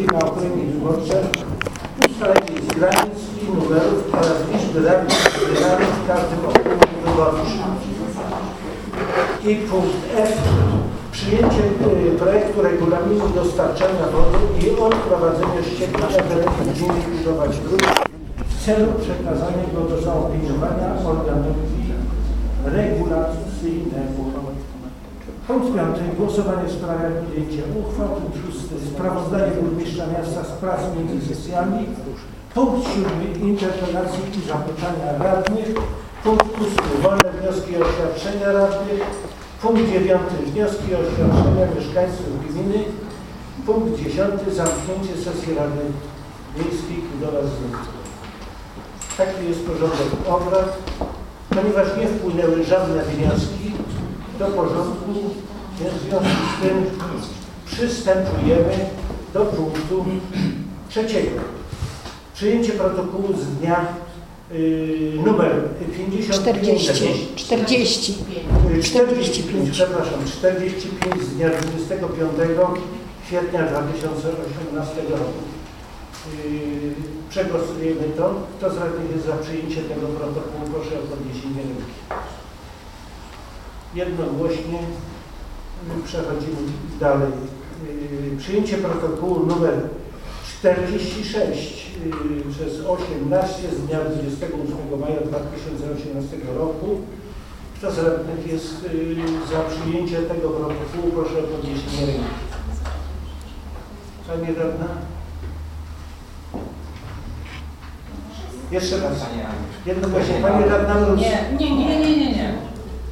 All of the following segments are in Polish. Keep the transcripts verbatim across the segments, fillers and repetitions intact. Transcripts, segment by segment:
na okręgi wyborcze, ustalenie granic i numerów oraz liczby radnych wybranych w każdym okręgu wyborczym. I punkt F. Przyjęcie y, projektu regulaminu dostarczania wody i odprowadzenia ścieków gminy budować dróg w celu przekazania go do zaopiniowania organowi regulacyjnemu. Punkt piąty. Głosowanie w sprawach podjęcia uchwał. Punkt szósty. Sprawozdanie burmistrza miasta z prac między sesjami. Punkt siódmy. Interpelacje i zapytania radnych. Punkt ósmy. Wolne wnioski i oświadczenia radnych. Punkt dziewiąty. Wnioski i oświadczenia mieszkańców gminy. Punkt dziesiąty. Zamknięcie sesji Rady Miejskiej Budowa Zdrowia. Taki jest porządek obrad. Ponieważ nie wpłynęły żadne wnioski do porządku, więc w związku z tym przystępujemy do punktu trzeciego. Przyjęcie protokołu z dnia y, numer pięćdziesiąt pięć, czterdzieści, czterdzieści, czterdzieści pięć, przepraszam, czterdzieści pięć z dnia dwudziestego piątego kwietnia dwa tysiące osiemnastego roku. Yy, przegłosujemy to. Kto z radnych jest za przyjęciem tego protokołu, proszę o podniesienie ręki. Jednogłośnie. Yy, przechodzimy dalej. Yy, przyjęcie protokołu numer czterdzieści sześć yy, przez osiemnaście z dnia dwudziestego ósmego maja dwa tysiące osiemnastego roku. Kto z radnych jest yy, za przyjęciem tego protokołu, proszę o podniesienie ręki. Pani radna? Jeszcze raz. Jednogłośnie. Pani radna Mróz. Nie, nie, nie, nie, nie, nie.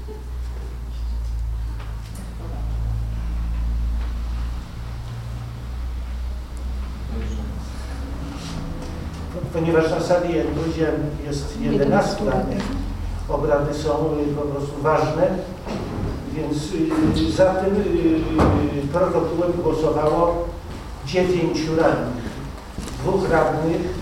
Ponieważ na sali, jak powiedziałem, jest jedenastu radnych, obrady są po prostu ważne, więc za tym protokołem głosowało dziewięciu radnych. Dwóch radnych.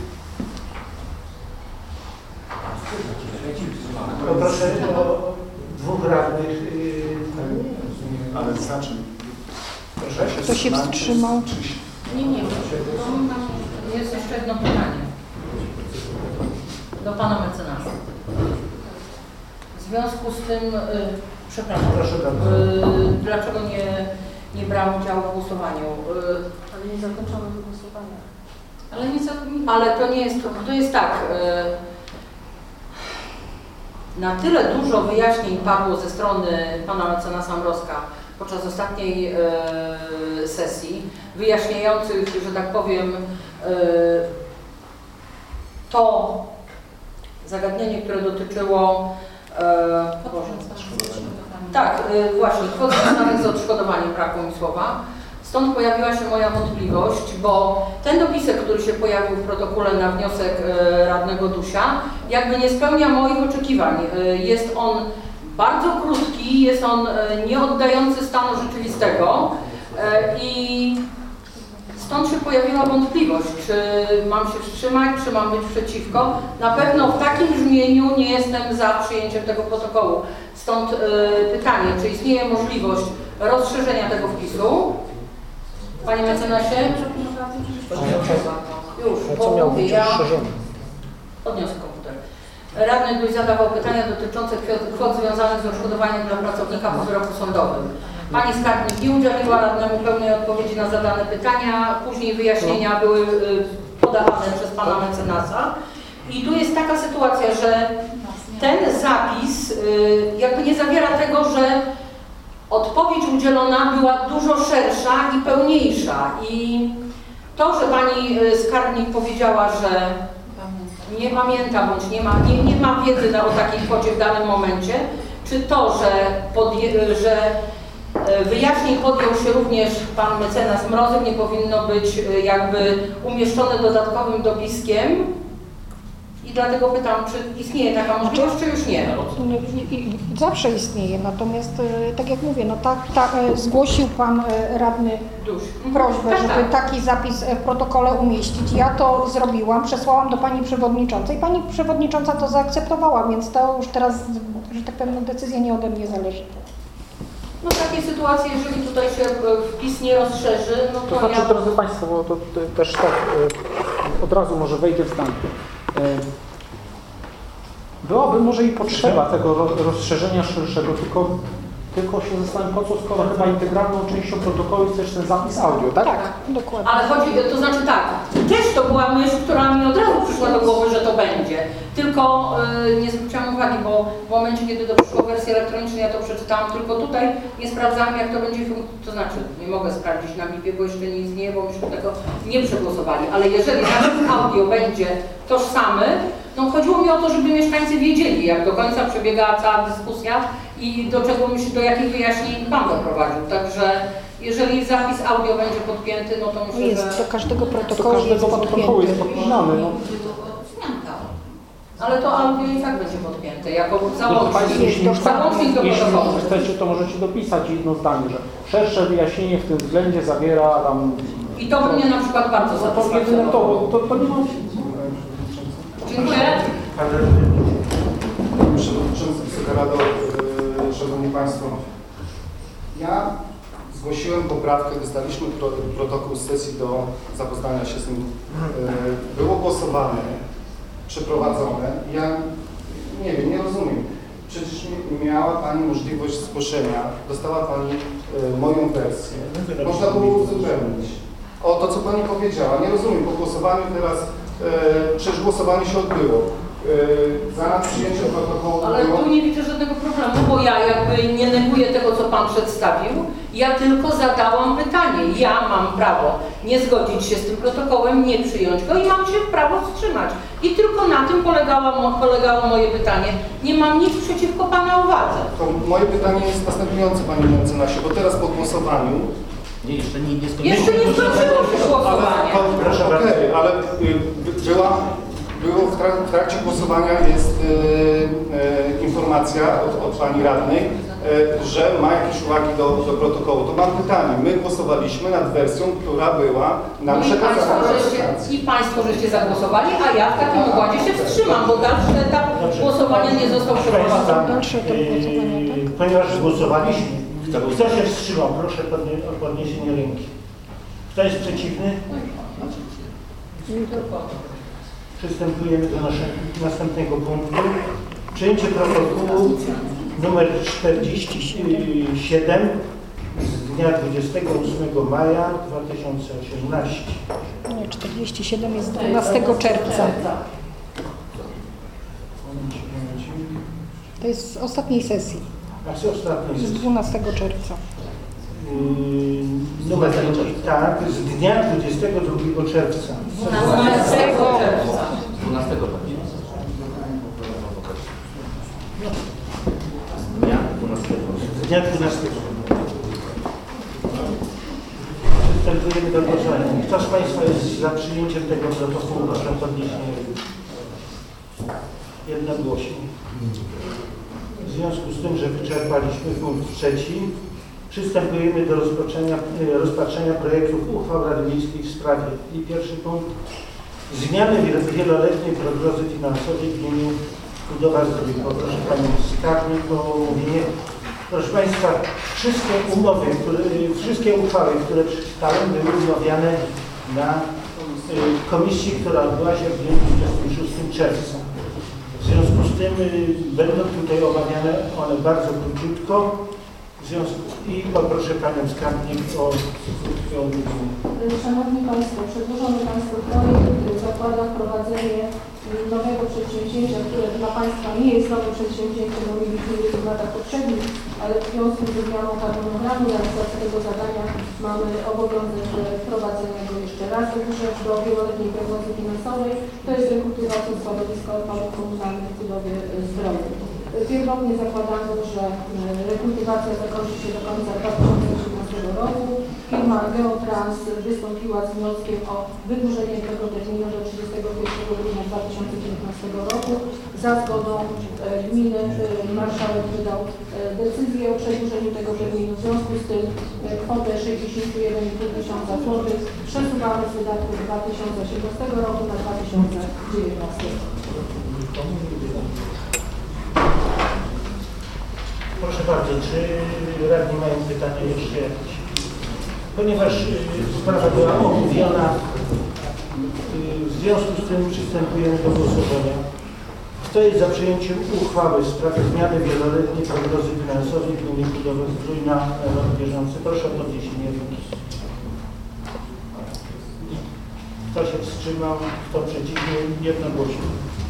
Poproszę o dwóch radnych. Ale znaczy. Proszę. Kto się wstrzymał? Nie, nie. Jest jeszcze jedno pytanie do pana mecenasa. W związku z tym, yy, przepraszam, Proszę bardzo. Yy, dlaczego nie, nie brał udziału w głosowaniu? Yy, Ale nie zakończono głosowania. ale, nie, za- ale to nie jest, to jest tak. Yy, Na tyle dużo wyjaśnień padło ze strony pana mecenasa Mrozka podczas ostatniej e, sesji, wyjaśniających, że tak powiem, e, to zagadnienie, które dotyczyło e, tak, e, właśnie, kwot związanych z odszkodowaniem, brakło mi słowa. Stąd pojawiła się moja wątpliwość, bo ten dopisek, który się pojawił w protokole na wniosek e, radnego Dusia, jakby nie spełnia moich oczekiwań. E, jest on bardzo krótki, jest on e, nie oddający stanu rzeczywistego e, i stąd się pojawiła wątpliwość, czy mam się wstrzymać, czy mam być przeciwko. Na pewno w takim brzmieniu nie jestem za przyjęciem tego protokołu. Stąd e, pytanie, czy istnieje możliwość rozszerzenia tego wpisu? Panie mecenasie? Już, bo mówię, ja podniosę komputer. Radny Duś zadawał pytania dotyczące kwot związanych z odszkodowaniem dla pracownika po wyroku sądowym. Pani skarbnik nie udzieliła radnemu pełnej odpowiedzi na zadane pytania, później wyjaśnienia były podawane przez pana mecenasa. I tu jest taka sytuacja, że ten zapis jakby nie zawiera tego, że odpowiedź udzielona była dużo szersza i pełniejsza i to, że pani skarbnik powiedziała, że nie pamięta bądź nie ma, nie, nie ma wiedzy na, o takiej kwocie w danym momencie, czy to, że, podje, że wyjaśnień podjął się również pan mecenas Mrozek, nie powinno być jakby umieszczone dodatkowym dopiskiem. I dlatego pytam, czy istnieje taka możliwość, czy już nie? Zawsze istnieje, natomiast tak jak mówię, no tak, tak zgłosił pan radny Duś. prośbę, Tak, żeby tak. taki zapis w protokole umieścić. Ja to zrobiłam, przesłałam do pani przewodniczącej. Pani przewodnicząca to zaakceptowała, więc to już teraz, że tak powiem, decyzja nie ode mnie zależy. No w takiej sytuacji, jeżeli tutaj się wpis nie rozszerzy, no to, To znaczy, ja... drodzy Państwo, bo to to też tak e, od razu może wejdzie w stan. E, Byłaby może i potrzeba tego ro, rozszerzenia szerszego, tylko, tylko się zastanawiam, po co, skoro chyba integralną częścią protokołu jest też ten zapis audio, tak? Tak, dokładnie. Ale chodzi, to znaczy tak, też to była myśl, która mi od razu przyszła do głowy, że to będzie. Tylko yy, nie zwróciłam uwagi, bo w momencie, kiedy to przyszło w wersji elektronicznej, ja to przeczytałam, tylko tutaj nie sprawdzałam, jak to będzie funkcjonować. To znaczy, nie mogę sprawdzić na bipie, bo jeszcze nie istnieje, bo myśmy tego nie przegłosowali. Ale jeżeli zapis audio będzie tożsamy, no chodziło mi o to, żeby mieszkańcy wiedzieli, jak do końca przebiegała cała dyskusja i do czego myślę, do jakich wyjaśnień Pan doprowadził. Także jeżeli zapis audio będzie podpięty, no to myślę, Jest, że... do każdego Do protokołu jest każdego protokołu jest podpięty. podpisany. No. Zmianka. Ale to audio i tak będzie podpięte, jako Drodzy załącznik, Państwo, jeśli, załącznik do jeśli protokołu. chcecie, to możecie dopisać jedno zdanie, że szersze wyjaśnienie w tym względzie zawiera tam... I to mnie na przykład bardzo No to jedyne to, satysfakcjonowało. to, to nie ma... Dziękuję. Panie Przewodniczący, Wysoka Rado, yy, Szanowni Państwo, ja zgłosiłem poprawkę, dostaliśmy pro, protokół z sesji do zapoznania się z nim. Yy, było głosowane, przeprowadzone. Ja nie wiem, nie rozumiem. Przecież miała Pani możliwość zgłoszenia, dostała Pani yy, moją wersję. Można było uzupełnić. O to, co Pani powiedziała, nie rozumiem. Po głosowaniu teraz, yy, przecież głosowanie się odbyło. Yy, za przyjęcie protokołu Ale było... tu nie widzę żadnego problemu, bo ja jakby nie neguję tego, co Pan przedstawił. Ja tylko zadałam pytanie. Ja mam prawo nie zgodzić się z tym protokołem, nie przyjąć go i mam się prawo wstrzymać. I tylko na tym polegało, polegało moje pytanie. Nie mam nic przeciwko Pana uwadze. To moje pytanie jest następujące, Panie mecenasie, bo teraz po głosowaniu... Nie, jeszcze nie, nie skończyłem. Jeszcze nie skończyło się Ale, głosowanie. to, okej, ale y, była... Było w, trak, w trakcie głosowania jest y, y, informacja od, od Pani Radnej, y, że ma jakieś uwagi do, do protokołu. To mam pytanie. My głosowaliśmy nad wersją, która była nam No i Państwo, przekazana do żeście, rejestracji. I Państwo żeście zagłosowali, a ja w takim układzie się wstrzymam, bo dalszy etap głosowania nie został przeprowadzony. Dalszy etap głosowania, tak? Yy, Ponieważ głosowaliśmy, kto się wstrzymał, proszę podnie- o podniesienie ręki. Kto jest przeciwny? Przystępujemy do naszego następnego punktu. Przyjęcie protokołu numer czterdzieści siedem z dnia dwudziestego ósmego maja dwa tysiące osiemnastego. Nie, czterdzieści siedem jest dwunastego czerwca. To jest z ostatniej sesji, A co ostatni z jest? dwunastego czerwca. Yy, numer tak, z dnia dwudziestego drugiego czerwca. dwunastego czerwca. dwunastego będzie. Dnia dwunastego. Z dnia dwunastego. Przystępujemy do głosowania. Kto z Państwa jest za przyjęciem tego protokołu? Proszę o podniesienie ręki. Jednogłośnie. W związku z tym, że wyczerpaliśmy punkt trzeci, przystępujemy do rozpoczęcia, rozpatrzenia projektów uchwał Rady Miejskiej w sprawie. I pierwszy punkt. Zmiany wieloletniej prognozy finansowej w gminie Budowa Zdrowia. Proszę Panią Skarbnik o omówienie. Proszę Państwa, wszystkie umowy, które, wszystkie uchwały, które przeczytałem, były omawiane na y, komisji, która odbyła się w dniu dwudziestego szóstego czerwca. W związku z tym y, będą tutaj omawiane one bardzo króciutko. W związku i poproszę Panią Skarbnik o krótkie omówienie. Szanowni Państwo, przedłożony Państwu projekt zakłada wprowadzenie nowego przedsięwzięcia, które dla Państwa nie jest nowym przedsięwzięciem, bo mieliśmy je w latach poprzednich, ale w związku z zmianą harmonogramu realizacji tego zadania mamy obowiązek wprowadzenia go jeszcze raz do wieloletniej prognozy finansowej. To jest rekultywacja składowiska odpadów komunalnych w budowie zdrowia. Pierwotnie zakładano, że rekultywacja zakończy się do końca dwa tysiące osiemnastego roku. Firma Geotrans wystąpiła z wnioskiem o wydłużenie tego terminu do trzydziestego pierwszego grudnia dwa tysiące dziewiętnastego roku. Za zgodą gminy marszałek wydał decyzję o przedłużeniu tego terminu. W związku z tym kwotę sześćdziesiąt jeden i pół tysiąca złotych przesuwamy z wydatków dwa tysiące osiemnastego roku na dwa tysiące dziewiętnasty. Proszę bardzo, czy radni mają pytania jeszcze jakieś? Ponieważ y, sprawa była omówiona, y, w związku z tym przystępujemy do głosowania. Kto jest za przyjęciem uchwały w sprawie zmiany wieloletniej prognozy finansowej gminy Kudowa-Zdrój na rok bieżący? Proszę o podniesienie ręki. Kto się wstrzymał? Kto przeciwnie? Jednogłośnie.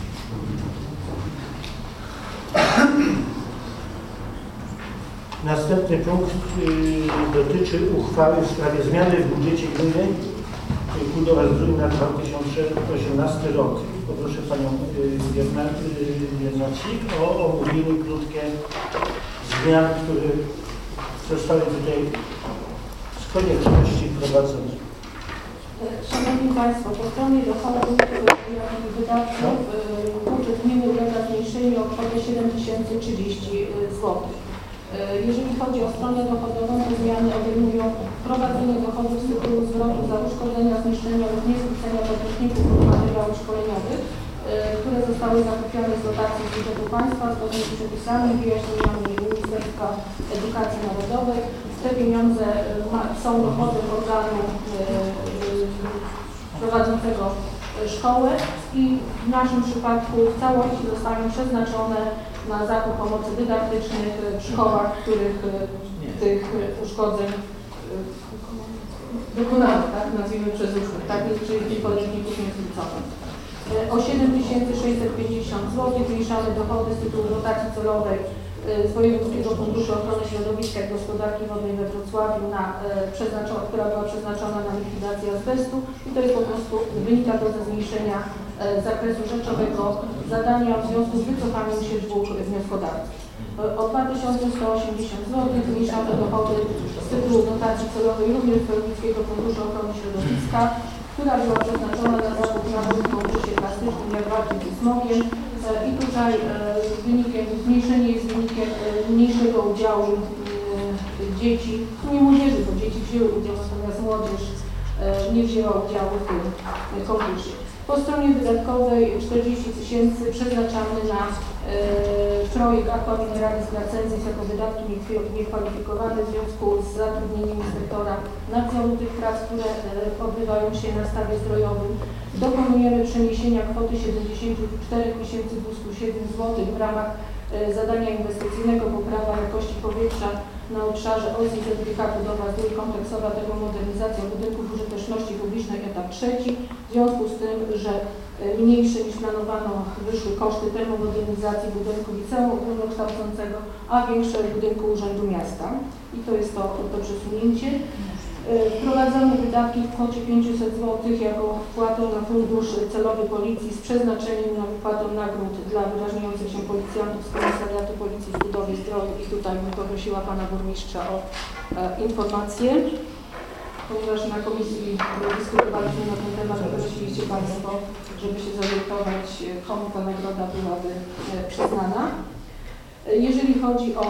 Następny punkt y, dotyczy uchwały w sprawie zmiany w budżecie gminy Kudowa-Zdrój na dwa tysiące osiemnasty rok. Poproszę Panią Biernacik o omówienie krótkie zmian, które zostały tutaj z konieczności wprowadzone. Szanowni Państwo, po stronie dochodów i wydatków budżet gminy ulega zmniejszeniu o kwotę siedem tysięcy trzydzieści złotych. Jeżeli chodzi o stronę dochodową, to zmiany obejmują prowadzenie dochodów z tytułu zwrotu za uszkodzenia, zniszczenia lub nieskrócenia podróżników lub materiałów szkoleniowych, które zostały zakupione z dotacji z budżetu państwa zgodnie z przepisami i wyjaśnieniami Ministerstwa Edukacji Narodowej. Te pieniądze są dochodem organu prowadzącego szkołę i w naszym przypadku w całości zostaną przeznaczone na zakup pomocy dydaktycznych w szkołach, w których tych uszkodzeń dokonano, tak, nazwijmy przez uszły, tak, czyli podróżników nieskróconych. O siedem tysięcy sześćset pięćdziesiąt złotych zmniejszamy dochody z tytułu dotacji celowej z Wojewódzkiego Funduszu Ochrony Środowiska i Gospodarki Wodnej we Wrocławiu, na, e, która była przeznaczona na likwidację azbestu i to jest po prostu, wynika to ze zmniejszenia e, zakresu rzeczowego zadania w związku z wycofaniem się dwóch wnioskodawców. O dwa tysiące sto osiemdziesiąt złotych zmniejszamy dochody z tytułu dotacji celowej również z Wojewódzkiego Funduszu Ochrony Środowiska, która była przeznaczona na zakup nabój w konkursie plastycznym jak walki z smogiem. I tutaj e, wynikiem, zmniejszenie jest wynikiem e, mniejszego udziału e, dzieci, nie młodzieży, bo dzieci wzięły udział, natomiast młodzież e, nie wzięła udziału w tym e, konkursie. Po stronie wydatkowej czterdzieści tysięcy przeznaczamy na e, projekt Aqua Mineralis Glacensis jako wydatki niekwalifikowane w związku z zatrudnieniem inspektora nadzoru tych prac, które e, odbywają się na stawie zdrojowym. Dokonujemy przeniesienia kwoty siedemdziesiąt cztery tysiące dwieście siedem złotych w ramach e, zadania inwestycyjnego poprawa jakości powietrza na obszarze O S I Z G H budowa zdrój kompleksowa termomodernizacja budynków użyteczności publicznej etap trzeci. W związku z tym, że mniejsze niż planowano wyszły koszty termomodernizacji budynku liceum ogólnokształcącego, a większe w budynku Urzędu Miasta. I to jest to, to przesunięcie. Wprowadzamy wydatki w kwocie pięćset złotych jako wpłatę na fundusz celowy policji z przeznaczeniem na wypłatę nagród dla wyróżniających się policjantów z Komisariatu Policji w Kudowie-Zdroju i tutaj bym poprosiła Pana Burmistrza o e, informację, ponieważ na komisji dyskutowaliśmy na ten temat, prosiliście Państwo, żeby się zorientować, komu ta nagroda byłaby e, przyznana. E, jeżeli chodzi o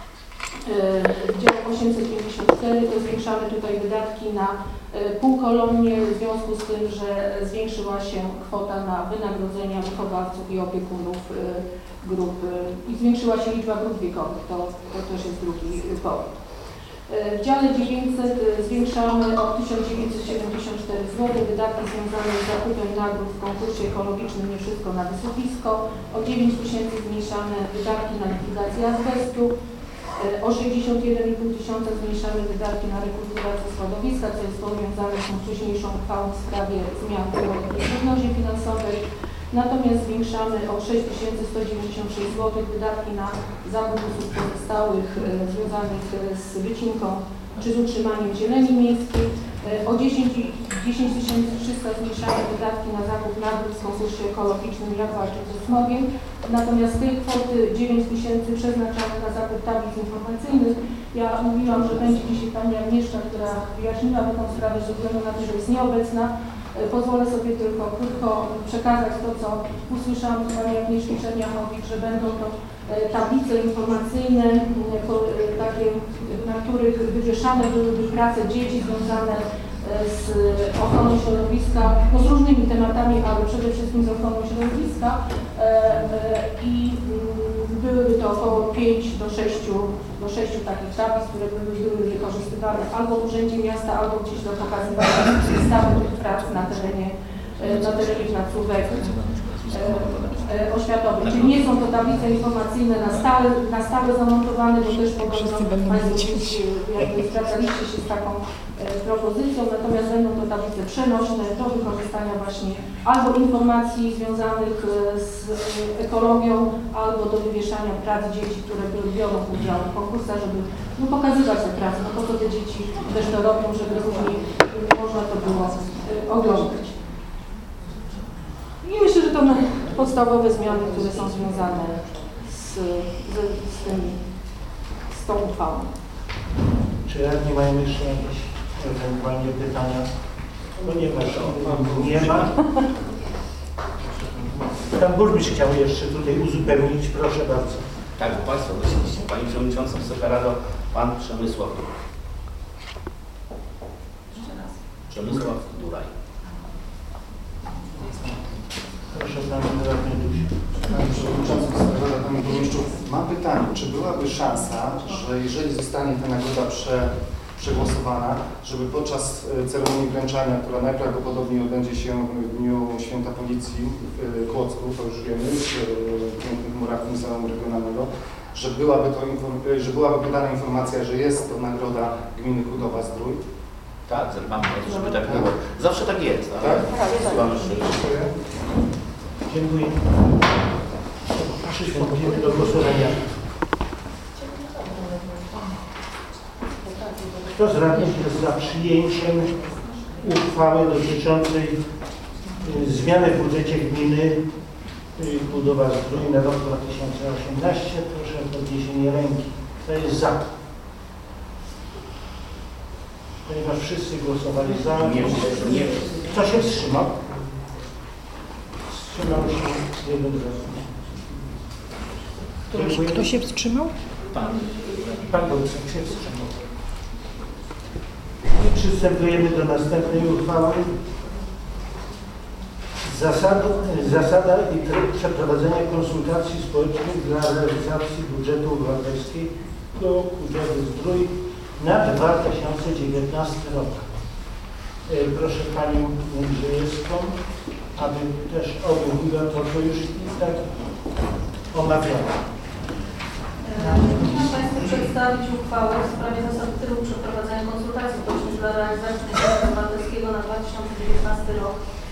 dział osiemset pięćdziesiąt cztery, to zwiększamy tutaj wydatki na półkolumnie w związku z tym, że zwiększyła się kwota na wynagrodzenia wychowawców i opiekunów grup i zwiększyła się liczba grup wiekowych, to, to też jest drugi powód. W dziale dziewięćset zwiększamy o tysiąc dziewięćset siedemdziesiąt cztery złotych wydatki związane z zakupem nagród w konkursie ekologicznym Nie Wszystko na Wysypisko, o dziewięć tysięcy zmniejszamy wydatki na likwidację azbestu, o sześćdziesiąt jeden i pół tysiąca zmniejszamy wydatki na rekultywację składowiska, co jest powiązane z tą wcześniejszą uchwałą w sprawie zmian w prognozie finansowej. Natomiast zwiększamy o sześć tysięcy sto dziewięćdziesiąt sześć złotych wydatki na zakup usług pozostałych e, związanych z wycinką czy z utrzymaniem zieleni miejskiej. O dziesięć tysięcy trzysta zmniejszamy wydatki na zakup nagród w konkursie ekologicznym Jak walczyć ze smogiem. Natomiast z tej kwoty dziewięć tysięcy przeznaczamy na zakup tablic informacyjnych. Ja mówiłam, że będzie dzisiaj Pani Agnieszka, która wyjaśniłaby tę sprawę, ze względu na to, że jest nieobecna. Pozwolę sobie tylko krótko przekazać to, co usłyszałam od Pani Agnieszki Czerniachowicz, że będą to tablice informacyjne, takie, na których wywieszane byłyby prace dzieci związane z ochroną środowiska, no z różnymi tematami, ale przede wszystkim z ochroną środowiska i były byłyby to około pięć do sześciu takich tablic, które by były wykorzystywane albo w Urzędzie Miasta, albo gdzieś do pokazywania stawu tych prac na terenie, na terenie placówek oświatowych. Czyli nie są to tablice informacyjne na stałe, na stałe zamontowane, bo też podobno Państwo jakby zwracaliście się z taką propozycją, natomiast będą to tablice przenośne do wykorzystania właśnie albo informacji związanych z ekologią, albo do wywieszania prac dzieci, które biorą udział w konkursach, żeby no, pokazywać te prace, no po to te dzieci też to robią, żeby różnie można to było oglądać. I myślę, że to podstawowe zmiany, które są związane z, z, z, tym, z tą uchwałą. Czy radni mają jeszcze jakieś ewentualnie pytania? No nie ma. Nie ma. Pan burmistrz chciał jeszcze tutaj uzupełnić, proszę bardzo. Tak, bo Państwo prosiliście. Pani Przewodnicząca Wysoka Rado, Pan Przemysław Przemysław Duraj. Proszę Pana radny Duś. Panie Przewodniczący, Panie Burmistrzu, mam pytanie, czy byłaby szansa, że jeżeli zostanie ta nagroda prze, przegłosowana, żeby podczas ceremonii wręczania, która najprawdopodobniej odbędzie się w dniu Święta Policji w Kłodzku, to już wiemy, w pięknych murach Muzeum Regionalnego, że byłaby, to, że byłaby podana informacja, że jest to nagroda Gminy Chudowa-Zdrój? Tak, zadbamy o to, żeby tak było. Zawsze tak jest, ale Tak? wysyłamy Dziękuję. Dziękuję. Przystąpimy do głosowania. Kto z radnych jest za przyjęciem uchwały dotyczącej y, zmiany w budżecie gminy y, Chudowa-Zdrój na rok dwa tysiące osiemnasty? Proszę o podniesienie ręki. Kto jest za? Ponieważ wszyscy głosowali za. Nie, nie. Kto się wstrzymał? Wstrzymał się jeden z Dziękuję. Kto się wstrzymał? Pan. Pan burmistrz się wstrzymał. I przystępujemy do następnej uchwały. Zasada, zasada i tryb przeprowadzenia konsultacji społecznych dla realizacji budżetu obywatelskiego Chudowy-Zdrój na dwa tysiące dziewiętnasty rok. Proszę Panią Jędrzejewską, aby też omówiła to, co już i tak omawiano. Chciałam Państwu przedstawić uchwałę w sprawie zasad trybu przeprowadzenia konsultacji społecznych dla realizacji budżetu obywatelskiego na dwa tysiące dziewiętnasty rok.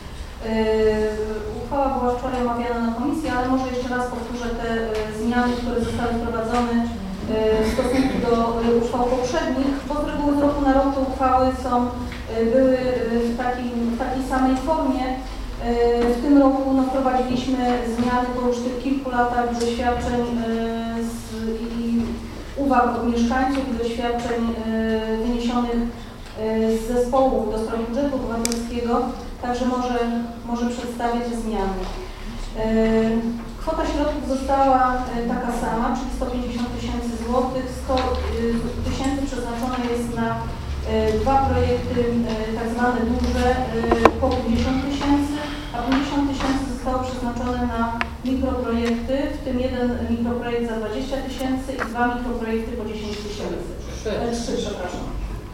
Yy, uchwała była wczoraj omawiana na komisji, ale może jeszcze raz powtórzę te yy, zmiany, które zostały wprowadzone yy, w stosunku do yy, uchwał poprzednich, bo z reguły z roku na rok te uchwały są, yy, były yy, w, takim, w takiej samej formie. Yy, w tym roku no, wprowadziliśmy zmiany po już tych kilku latach doświadczeń yy, z, i uwag od mieszkańców i doświadczeń yy, wyniesionych yy, z zespołów do strony budżetu obywatelskiego. Także może, może przedstawię te zmiany. Yy, kwota środków została yy, taka sama, czyli sto pięćdziesiąt tysięcy złotych. sto tysięcy przeznaczone jest na yy, dwa projekty yy, tak zwane duże yy, po pięćdziesiąt tysięcy, a pięćdziesiąt tysięcy zostało przeznaczone na mikroprojekty, w tym jeden mikroprojekt za dwadzieścia tysięcy i dwa mikroprojekty po dziesięć tysięcy. Trzy, przepraszam.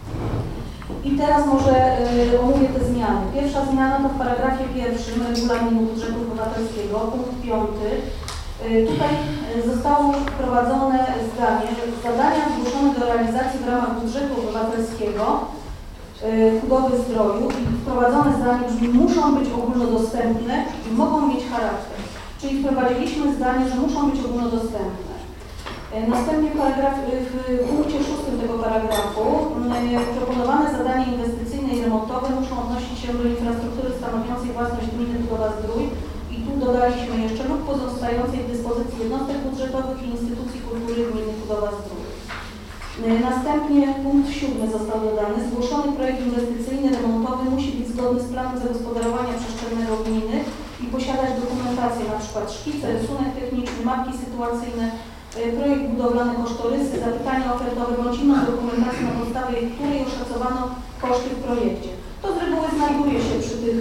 I teraz może y, omówię te zmiany. Pierwsza zmiana to w paragrafie pierwszym regulaminu budżetu obywatelskiego, punkt piąty. Y, tutaj y, zostało wprowadzone zdanie, że zadania zgłoszone do realizacji w ramach budżetu obywatelskiego y, Chudowy-Zdroju i wprowadzone zdanie brzmi, muszą być ogólnodostępne i mogą mieć charakter. Czyli wprowadziliśmy zdanie, że muszą być ogólnodostępne. Następnie paragraf, w punkcie szóstym tego paragrafu proponowane zadania inwestycyjne i remontowe muszą odnosić się do infrastruktury stanowiącej własność gminy Chudowa-Zdrój i tu dodaliśmy jeszcze lub pozostającej w dyspozycji jednostek budżetowych i instytucji kultury gminy Chudowa-Zdrój. Następnie punkt siódmy został dodany. Zgłoszony projekt inwestycyjny remontowy musi być zgodny z planem zagospodarowania przestrzennego gminy i posiadać dokumentację, np. szkice, rysunek techniczny, mapki sytuacyjne, projekt budowlany, kosztorysy, zapytania ofertowe bądź inną dokumentację, na podstawie której oszacowano koszty w projekcie. To z reguły znajduje się przy tych,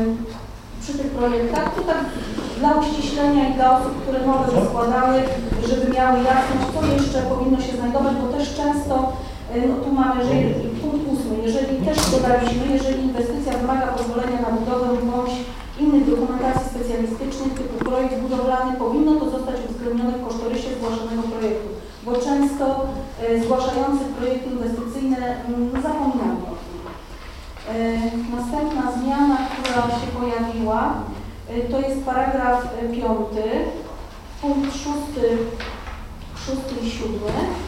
yy, przy tych projektach. To tak dla uściślenia i dla osób, które nowe składały, że żeby miały jasność, co jeszcze powinno się znajdować, bo też często, no tu mamy że, punkt ósmy, jeżeli też dodaliśmy, jeżeli inwestycja wymaga pozwolenia na budowę bądź innych dokumentacji specjalistycznych typu projekt budowlany, powinno to zostać uwzględnione w kosztorysie zgłaszanego projektu, bo często e, zgłaszający projekty inwestycyjne m, zapominają o tym. E, następna zmiana, która się pojawiła, e, to jest paragraf e, piąty, punkt szósty, szósty i siódmy.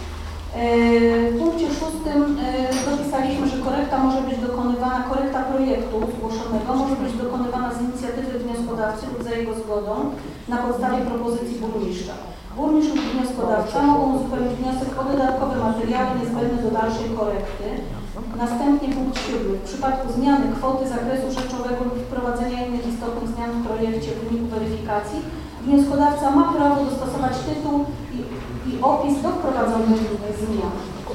W punkcie szóstym dopisaliśmy, że korekta może być dokonywana, korekta projektu zgłoszonego może być dokonywana z inicjatywy wnioskodawcy lub za jego zgodą na podstawie propozycji burmistrza. Burmistrz lub wnioskodawca mogą uzupełnić wniosek o dodatkowe materiały niezbędne do dalszej korekty. Następnie punkt siódmy. W przypadku zmiany kwoty zakresu rzeczowego lub wprowadzenia innych istotnych zmian w projekcie w wyniku weryfikacji, wnioskodawca ma prawo dostosować tytuł i, i opis do wprowadzonych zmian.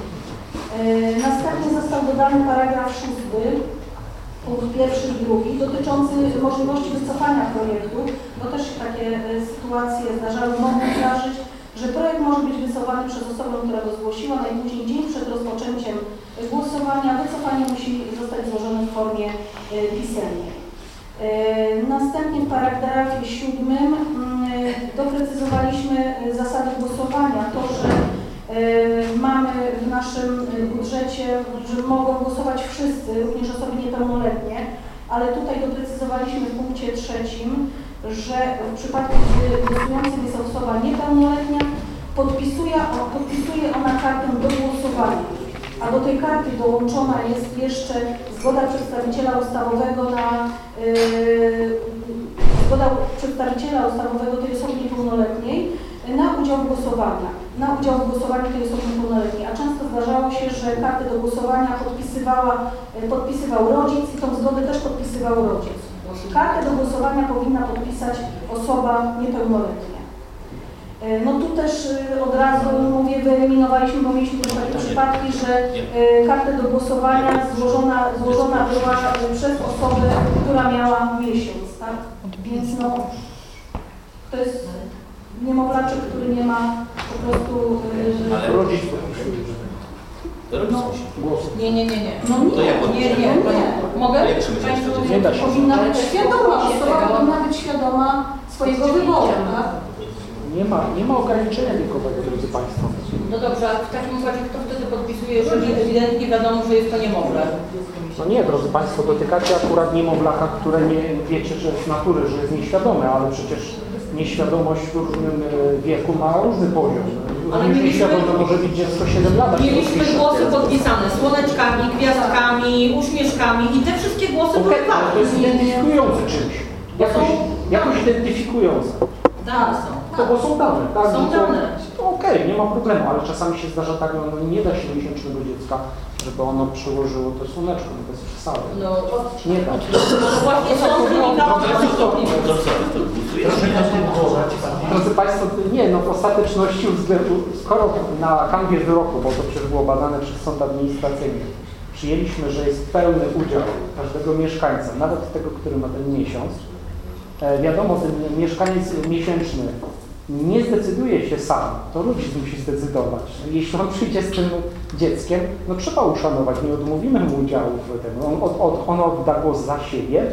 Yy, następnie został dodany paragraf szósty, punkt pierwszy i drugi, dotyczący możliwości wycofania projektu, bo też się takie y, sytuacje zdarzały, mogą zdarzyć, że projekt może być wycofany przez osobę, która go zgłosiła, najpóźniej dzień przed rozpoczęciem głosowania. Wycofanie musi zostać złożone w formie y, pisemnej. Y, następnie w paragrafie siódmym y, doprecyzowaliśmy zasady głosowania. To, że y, mamy w naszym budżecie, że mogą głosować wszyscy, również osoby niepełnoletnie, ale tutaj doprecyzowaliśmy w punkcie trzecim, że w przypadku, gdy głosującym jest osoba niepełnoletnia, podpisuje, podpisuje ona kartę do głosowania, a do tej karty dołączona jest jeszcze zgoda przedstawiciela ustawowego na yy, zgoda przedstawiciela ustawowego tej osoby niepełnoletniej na udział w głosowaniu, na udział w głosowaniu tej osoby niepełnoletniej, a często zdarzało się, że kartę do głosowania podpisywała, podpisywał rodzic i tą zgodę też podpisywał rodzic. Kartę do głosowania powinna podpisać osoba niepełnoletnia. No tu też od razu mówię, wyeliminowaliśmy, bo mieliśmy też takie przypadki, że kartę do głosowania złożona, złożona była przez osobę, która miała miesiąc, tak? Więc no, to jest niemowlaczek, który nie ma po prostu... Ale rodzic no, Nie, nie, nie, nie. No nie, to jak nie, nie, nie, nie. Mogę? Jak przemyśleć, nie da się. Powinna być świadoma, osoba powinna być świadoma swojego wyboru, tak? Nie ma, nie ma ograniczenia wiekowego, drodzy Państwo. No dobrze, a w takim razie kto wtedy podpisuje, jeżeli ewidentnie wiadomo, że jest to niemowlę? No nie, drodzy Państwo, dotykacie akurat niemowlaka, które nie wiecie, że z natury, że jest nieświadome, ale przecież nieświadomość w różnym wieku ma różny poziom. Ale Już mieliśmy- nieświadome może być dziecko siedem lat. jak Mieliśmy podpisze. głosy podpisane słoneczkami, gwiazdkami, uśmieszkami i te wszystkie głosy były Okej, ale to jest ważne. identyfikujące czymś. Jakoś, jakoś identyfikujące. Dane są. No bo są dane, tak? Są No to- dane. to Okej, nie ma problemu, ale czasami się zdarza tak, że no nie da się do miesięcznego dziecka, żeby ono przełożyło to słoneczko, no bez przesady. No, Nie da. no właśnie są wynikało z naszych stopników. To co, to głosujemy? Drodzy Państwo, nie, no w ostateczności względu, skoro na kanwie wyroku, bo to przecież było badane przez sąd administracyjny, przyjęliśmy, że jest pełny udział każdego mieszkańca, nawet tego, który ma ten miesiąc, e, wiadomo, ten mieszkaniec miesięczny nie zdecyduje się sam, to rodzic musi zdecydować. Jeśli on przyjdzie z tym dzieckiem, no trzeba uszanować, nie odmówimy mu udziału w tym. On, od, od, on odda głos za siebie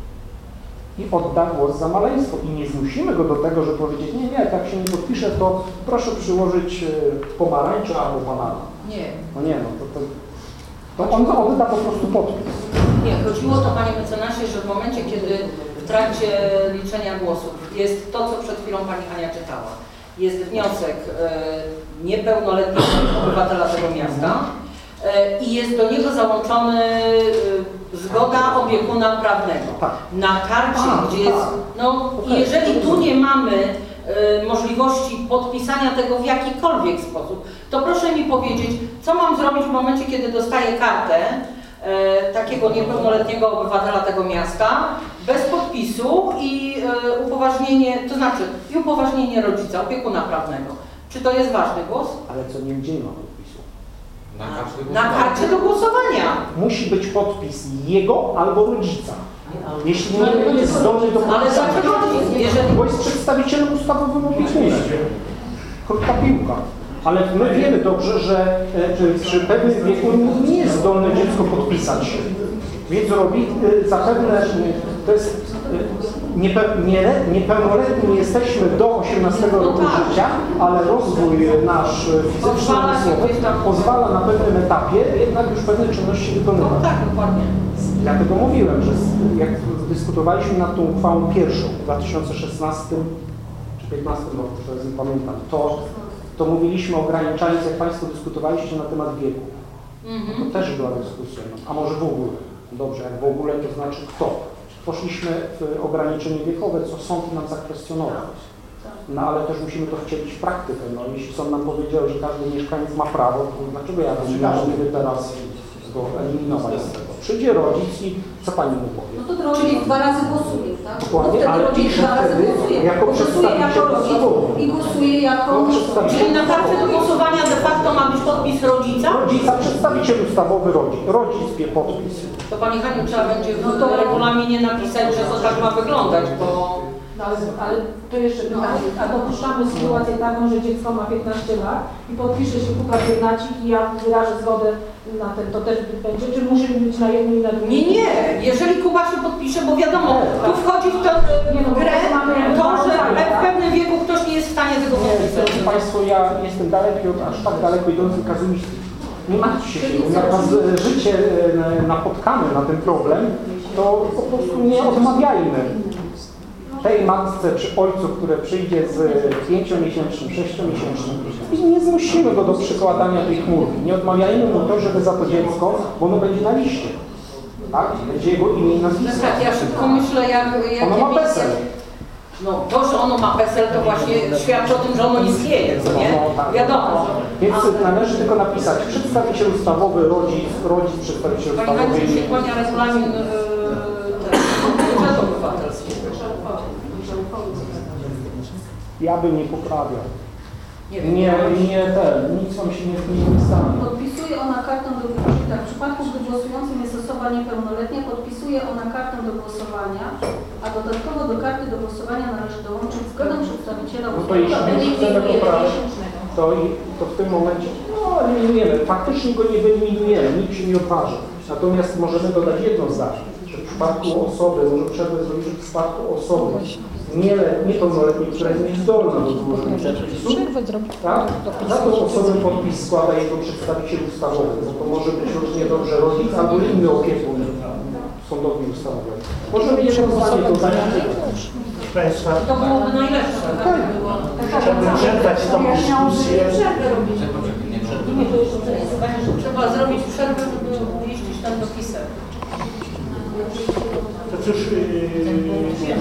i odda głos za maleństwo i nie zmusimy go do tego, żeby powiedzieć, nie, nie, jak się nie podpisze, to proszę przyłożyć y, pomarańcze albo banana. Nie. No nie, no to, to, to on odda po prostu podpis. Nie, chodziło to, panie mecenasie, że w momencie, kiedy w trakcie liczenia głosów jest to, co przed chwilą pani Ania czytała, jest wniosek e, niepełnoletniego obywatela tego miasta e, i jest do niego załączony e, zgoda opiekuna prawnego. Tak. Na karcie, A, gdzie jest, no i jeżeli tu nie mamy e, możliwości podpisania tego w jakikolwiek sposób, to proszę mi powiedzieć, co mam zrobić w momencie, kiedy dostaję kartę e, takiego niepełnoletniego obywatela tego miasta, bez podpisu i e, upoważnienie, to znaczy i upoważnienie rodzica, opiekuna prawnego. Czy to jest ważny głos? Ale co nie gdzie nie ma podpisu? Na karcie do głosowania. Musi być podpis jego albo rodzica. Jeśli nie jest zdolny do Ale podpisania, dlaczego? Jeżeli... bo jest przedstawicielem ustawowym opiekunem. krótka piłka. Ale my wiemy dobrze, że e, przy pewnym wieku nie jest zdolne dziecko podpisać się. Więc robi e, zapewne, to jest e, niepe, nie, niepełnoletni jesteśmy do osiemnastego roku życia, ale rozwój nasz fizyczny pozwala na pewnym etapie jednak już pewne czynności wykonywać. No tak, dokładnie. Dlatego mówiłem, że jak dyskutowaliśmy nad tą uchwałą pierwszą w dwa tysiące szesnastym czy piętnastym roku, teraz nie pamiętam, to, to mówiliśmy o ograniczaniu, jak Państwo dyskutowaliście na temat wieku. Mhm. To też była dyskusja, no, a może w ogóle. Dobrze, jak w ogóle to znaczy kto? Poszliśmy w ograniczenie wiekowe, co sąd nam zakwestionował. No ale też musimy to wcielić w praktykę. No, jeśli sąd nam powiedział, że każdy mieszkaniec ma prawo, to dlaczego ja bym miał teraz go eliminować z tego? Przyjdzie rodzic i co Pani mu powie? No to rodzic dwa razy głosuje, tak? Dokładnie, no ale rodzic pisze dwa razy wtedy głosuje. jako Głosuje przedstawiciel jako rodzic ustawowy. i głosuje jako... Czyli na karcie do głosowania de facto ma być podpis rodzica? Rodzica, przedstawiciel ustawowy rodzic. Rodzic wie podpis. To Pani Haniu trzeba będzie w no regulaminie napisać, że to tak ma wyglądać, bo... No, ale, ale to jeszcze pytanie, a dopuszczamy sytuację taką, że dziecko ma piętnaście lat i podpisze się Kuba Biernacik i ja wyrażę zgodę na ten, to też będzie, czy musi być na jednym i na drugim? Nie, nie, jeżeli Kuba się podpisze, bo wiadomo, tu wchodzi w tę grę to, że w pewnym wieku ktoś nie jest w stanie tego podpisać. Drodzy Państwo, ja jestem daleki od aż tak daleko idących kazuistyk. Nie martwcie się, jak Was życie napotkamy na ten problem, to po prostu nie odmawiajmy tej matce czy ojcu, które przyjdzie z pięciomiesięcznym, sześciomiesięcznym i nie zmusimy go do przykładania tej chmurki. Nie odmawiajmy mu to, żeby za to dziecko, bo ono będzie na liście. Tak? Będzie jego imię i nazwisko. Tak, ja szybko myślę, jak... jak ono ma PESEL. No to, że ono ma PESEL, to właśnie świadczy o tym, że ono nie istnieje, co nie? No, tak. Wiadomo. Więc należy tylko napisać przedstawiciel ustawowy, rodzic, rodzic, przedstawiciel Pani ustawowy. Haniu, przykłania regulamin budżetu obywatelskiego. Ja bym nie poprawiał. Nie, wiem, Nie, nie, ten, nic Wam się nie, nie, nie stanie. Podpisuje ona kartę do głosowania. W przypadku, gdy głosującym jest osoba niepełnoletnia, podpisuje ona kartę do głosowania, a dodatkowo do karty do głosowania należy dołączyć zgodę przedstawiciela No to jeśli nie chcemy poprawić, to, i, to w tym momencie no, eliminujemy. Faktycznie go nie wyeliminujemy, nikt się nie odważy. Natomiast możemy dodać jedno zdanie, że w przypadku osoby, może przerwę zrobić, że w przypadku osoby nie, niepełnoletniej, która jest niezdolna do złożenia przepisu, tak? Za tą osobę podpis składa jego przedstawiciel ustawowy, bo to może być równie dobrze rodzic albo inny opiekun sądowi ustawowym. Możemy jedno zdanie dodać. Państwa, To byłoby najlepsze. Tak było. chciałbym przerwać tą dyskusję. Trzeba zrobić przerwę, żeby umieścić tam dopisem. To cóż, yy,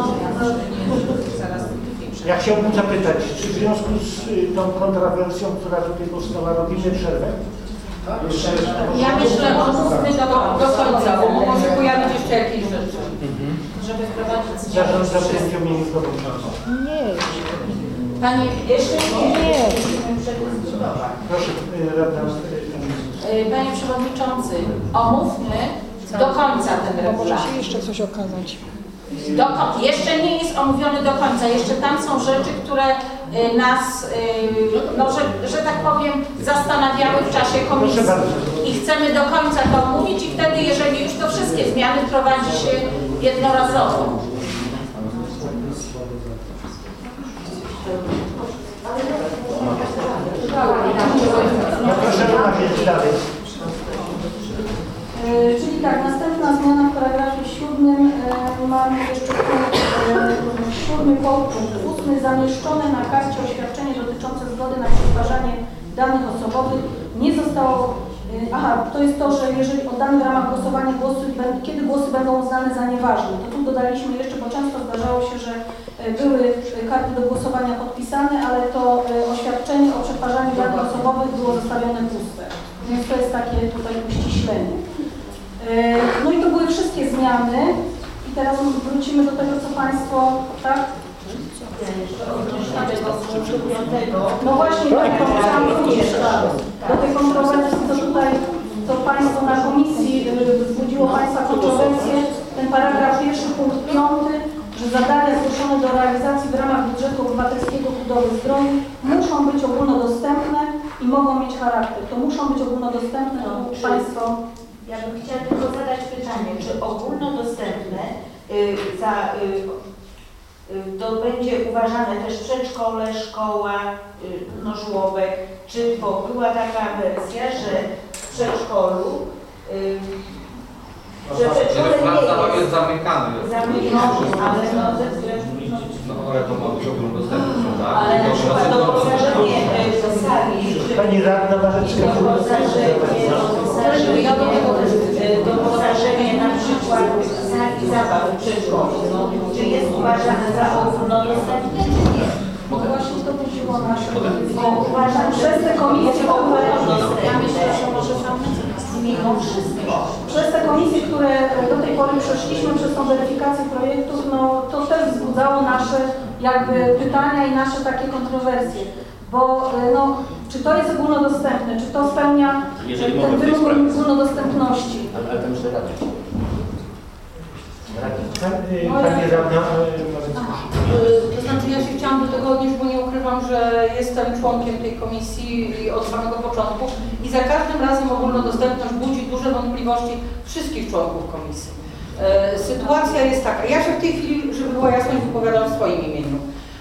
ja chciałbym zapytać, czy w związku z y, tą kontrowersją, która tutaj powstała, robimy przerwę? Jeszcze, Ja myślę, że mówmy do, do końca, bo może pojawić jeszcze jakieś rzeczy. Żeby wprowadzić zarządzam pięciominutową czasą. Nie. Panie, jeszcze Nie. Proszę, y, radna. y, Panie Przewodniczący, omówmy do końca ten Bo może regulamin. się jeszcze coś okazać. Do, jeszcze nie jest omówiony do końca. Jeszcze tam są rzeczy, które y, nas, y, no, że, że tak powiem, zastanawiały w czasie komisji. I chcemy do końca to omówić i wtedy, jeżeli już to wszystkie zmiany wprowadzi się jednorazowo. No proszę rozmawiać dalej. E, Czyli tak, następna zmiana w paragrafie siódmym. E, mamy jeszcze punkt, e, siódmy podpunkt ósmy. Zamieszczone na karcie oświadczenie dotyczące zgody na przetwarzanie danych osobowych nie zostało. E, aha, to jest to, że jeżeli oddamy w ramach głosowania głosy, kiedy głosy będą uznane za nieważne, to tu dodaliśmy jeszcze, bo często zdarzało się, że były karty do głosowania podpisane, ale to oświadczenie o przetwarzaniu danych osobowych było zostawione puste. Więc to jest takie tutaj uściślenie. No i to były wszystkie zmiany. I teraz wrócimy do tego, co Państwo, tak? No właśnie, tak, to chciałam również, tak. Do tej kontrowersji, co tutaj, co Państwo na komisji wzbudziło Państwa kontrowersje, ten paragraf pierwszy, punkt piąty, że że zadania zgłoszone do realizacji w ramach budżetu obywatelskiego budowy zdrowia muszą być ogólnodostępne i mogą mieć charakter. To muszą być ogólnodostępne, to No, czy- Państwo... Ja bym chciała tylko zadać pytanie, czy ogólnodostępne y, za, y, y, to będzie uważane też przedszkole, szkoła, y, no żłobek, czy bo była taka wersja, że w przedszkolu, y, że przedszkole nie jest zamykany. zamykane, ale no ze względu no, No ale to ma być ogólnodostępne, tak? ale na przykład doposażenie y, do sali, czy Pani radna Marzecka. doposażenie, doposażenie, doposażenie na przykład sali zabaw w przedszkolu, no, czy jest uważane za ogólnodostępne, czy nie? Bo właśnie to budziło nasze... Bo uważam, że Przez te komisje, ja myślę, że może tam mimo wszystko. Przez te komisje, które do tej pory przeszliśmy przez tą weryfikację projektów, no to też wzbudzało nasze jakby pytania i nasze takie kontrowersje. Bo no, czy to jest ogólnodostępne, czy to spełnia Jeżeli ten mogę w tej wymóg sprawie. ogólnodostępności? Ale, ale tam jeszcze radny. Pani radna Marzecka. Y, To znaczy ja się chciałam do tego odnieść, bo nie ukrywam, że jestem członkiem tej komisji od samego początku i za każdym razem ogólnodostępność budzi duże wątpliwości wszystkich członków komisji. Y, Sytuacja jest taka, ja się w tej chwili, żeby była jasność, wypowiadam w swoim imieniu.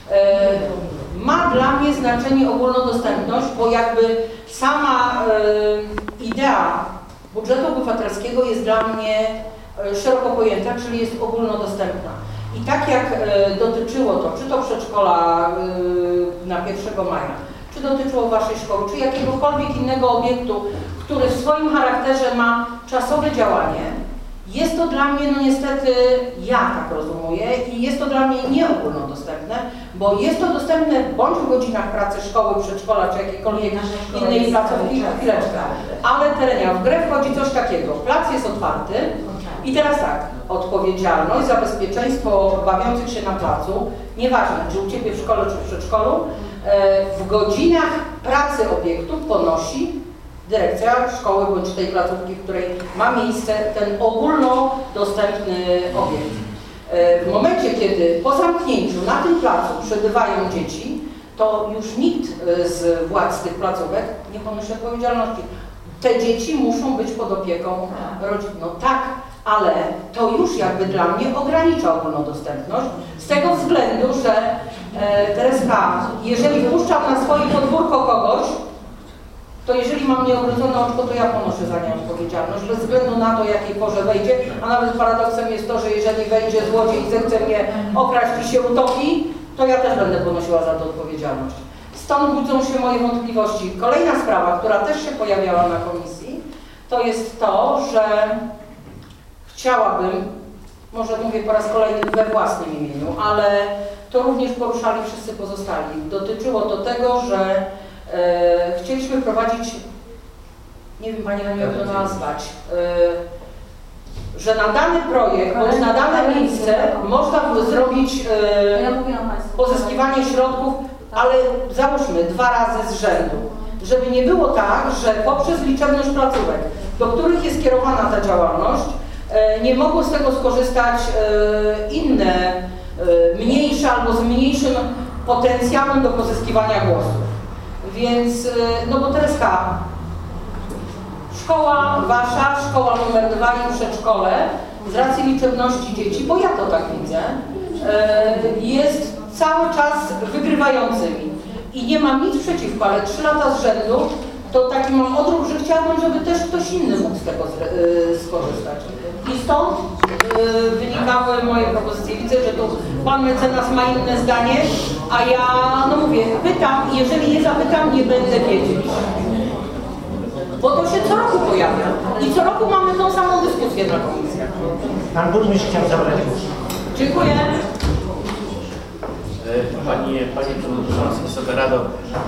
Y, Ma dla mnie znaczenie ogólnodostępność, bo jakby sama y, idea budżetu obywatelskiego jest dla mnie y, szeroko pojęta, czyli jest ogólnodostępna. I tak jak y, dotyczyło to, czy to przedszkola y, na pierwszego maja, czy dotyczyło Waszej szkoły, czy jakiegokolwiek innego obiektu, który w swoim charakterze ma czasowe działanie, jest to dla mnie, no niestety, ja tak rozumuję i jest to dla mnie nieogólnodostępne, bo jest to dostępne bądź w godzinach pracy szkoły, przedszkola, czy jakiejkolwiek innej placówki, chwileczkę, ale terenia, w grę wchodzi coś takiego, plac jest otwarty i teraz tak, odpowiedzialność za bezpieczeństwo bawiących się na placu, nieważne czy u Ciebie w szkole, czy w przedszkolu, w godzinach pracy obiektu ponosi dyrekcja szkoły bądź tej placówki, w której ma miejsce ten ogólnodostępny obiekt. W momencie, kiedy po zamknięciu na tym placu przebywają dzieci, to już nikt z władz tych placówek nie ponosi odpowiedzialności. Te dzieci muszą być pod opieką rodziców. No tak, ale to już jakby dla mnie ogranicza ogólnodostępność z tego względu, że e, Tereska, jeżeli wpuszczam na swoje podwórko kogoś, to jeżeli mam nieobrócone oczko, to ja ponoszę za nią odpowiedzialność, bez względu na to, jakiej porze wejdzie, a nawet paradoksem jest to, że jeżeli wejdzie złodziej i zechce mnie okraść i się utopi, to ja też będę ponosiła za to odpowiedzialność. Stąd budzą się moje wątpliwości. Kolejna sprawa, która też się pojawiała na komisji, to jest to, że chciałabym, może mówię po raz kolejny we własnym imieniu, ale to również poruszali wszyscy pozostali. Dotyczyło to tego, że e, chcieliśmy prowadzić, nie wiem Pani Haniu, jak to nazwać, e, że na dany projekt, bądź na dane miejsce można było zrobić e, Ja mówiłam Państwu. pozyskiwanie środków, ale załóżmy dwa razy z rzędu. Żeby nie było tak, że poprzez liczebność placówek, do których jest kierowana ta działalność, nie mogło z tego skorzystać inne, mniejsze albo z mniejszym potencjałem do pozyskiwania głosów. Więc, no bo Tereska, szkoła Wasza, szkoła numer dwa i przedszkole, z racji liczebności dzieci, bo ja to tak widzę, jest cały czas wygrywającymi. I nie mam nic przeciwko, ale trzy lata z rzędu, to taki mam odruch, że chciałabym, żeby też ktoś inny mógł z tego skorzystać. I stąd y, wynikały moje propozycje. Widzę, że tu pan mecenas ma inne zdanie, a ja, no mówię, pytam i jeżeli nie zapytam, nie będę wiedzieć. Bo to się co roku pojawia. I co roku mamy tą samą dyskusję na komisjach. Pan burmistrz chciał zabrać głos. Dziękuję. Panie, Panie Przewodniczący, Wysoka Rado,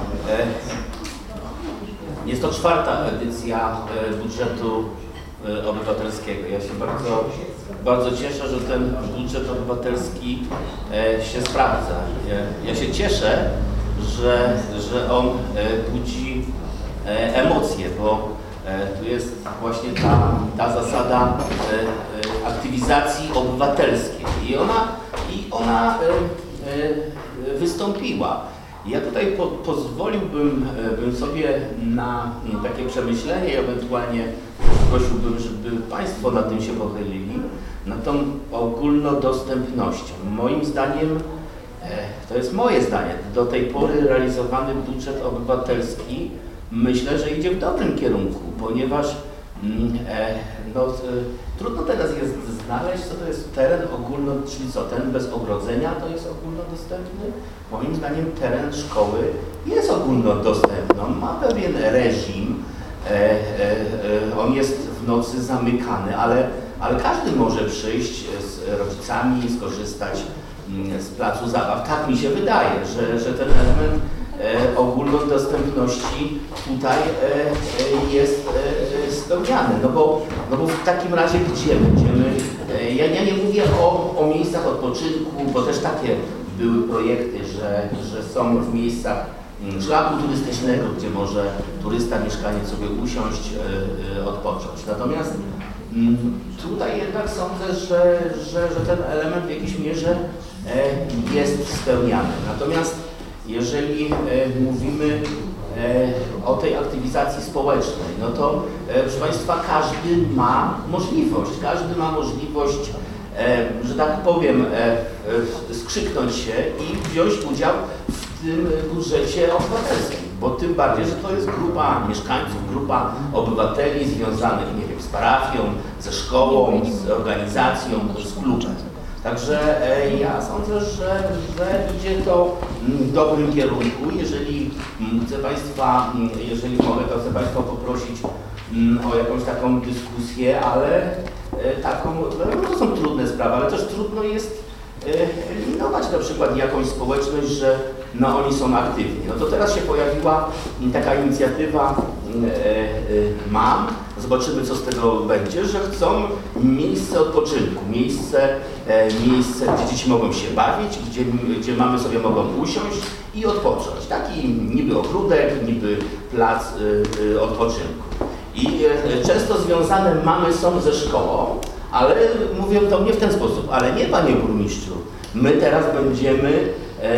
jest to czwarta edycja budżetu obywatelskiego. Ja się bardzo, bardzo cieszę, że ten budżet obywatelski się sprawdza. Ja, ja się cieszę, że, że on budzi emocje, bo tu jest właśnie ta, ta zasada aktywizacji obywatelskiej i ona i ona wystąpiła. Ja tutaj po, pozwoliłbym bym sobie na takie przemyślenie i ewentualnie prosiłbym, żeby Państwo nad tym się pochylili, nad tą ogólnodostępnością. Moim zdaniem, to jest moje zdanie, do tej pory realizowany budżet obywatelski myślę, że idzie w dobrym kierunku, ponieważ no, trudno teraz jest znaleźć, co to jest teren ogólno, czyli co, ten bez ogrodzenia to jest ogólnodostępny? Moim zdaniem teren szkoły jest ogólnodostępny, on ma pewien reżim, e, e, on jest w nocy zamykany, ale, ale każdy może przyjść z rodzicami i skorzystać z placu zabaw. Tak mi się wydaje, że, że ten element E, ogólnodostępności tutaj e, jest e, spełniany, no bo, no bo w takim razie gdzie będziemy, e, ja, ja nie mówię o, o miejscach odpoczynku, bo też takie były projekty, że, że są w miejscach m, szlaku turystycznego, gdzie może turysta, mieszkaniec sobie usiąść, e, e, odpocząć. Natomiast m, tutaj jednak sądzę, że, że, że ten element w jakiejś mierze e, jest spełniany. Natomiast jeżeli e, mówimy e, o tej aktywizacji społecznej, no to e, proszę Państwa, każdy ma możliwość, każdy ma możliwość, e, że tak powiem, e, e, skrzyknąć się i wziąć udział w tym budżecie obywatelskim, bo tym bardziej, że to jest grupa mieszkańców, grupa obywateli związanych, nie wiem, z parafią, ze szkołą, z organizacją, z klubem. Także e, ja sądzę, że, że idzie to w dobrym kierunku. Jeżeli m, chcę Państwa, m, jeżeli mogę, to chcę Państwa poprosić m, o jakąś taką dyskusję, ale e, taką, no to są trudne sprawy, ale też trudno jest e, eliminować na przykład jakąś społeczność, że no, oni są aktywni. No to teraz się pojawiła m, taka inicjatywa e, e, Mam. Zobaczymy, co z tego będzie, że chcą miejsce odpoczynku, miejsce, e, miejsce, gdzie dzieci mogą się bawić, gdzie, gdzie mamy sobie mogą usiąść i odpocząć. Taki niby ogródek, niby plac y, y, odpoczynku. I y, często związane mamy są ze szkołą, ale mówią do mnie w ten sposób, ale nie, panie burmistrzu, my teraz będziemy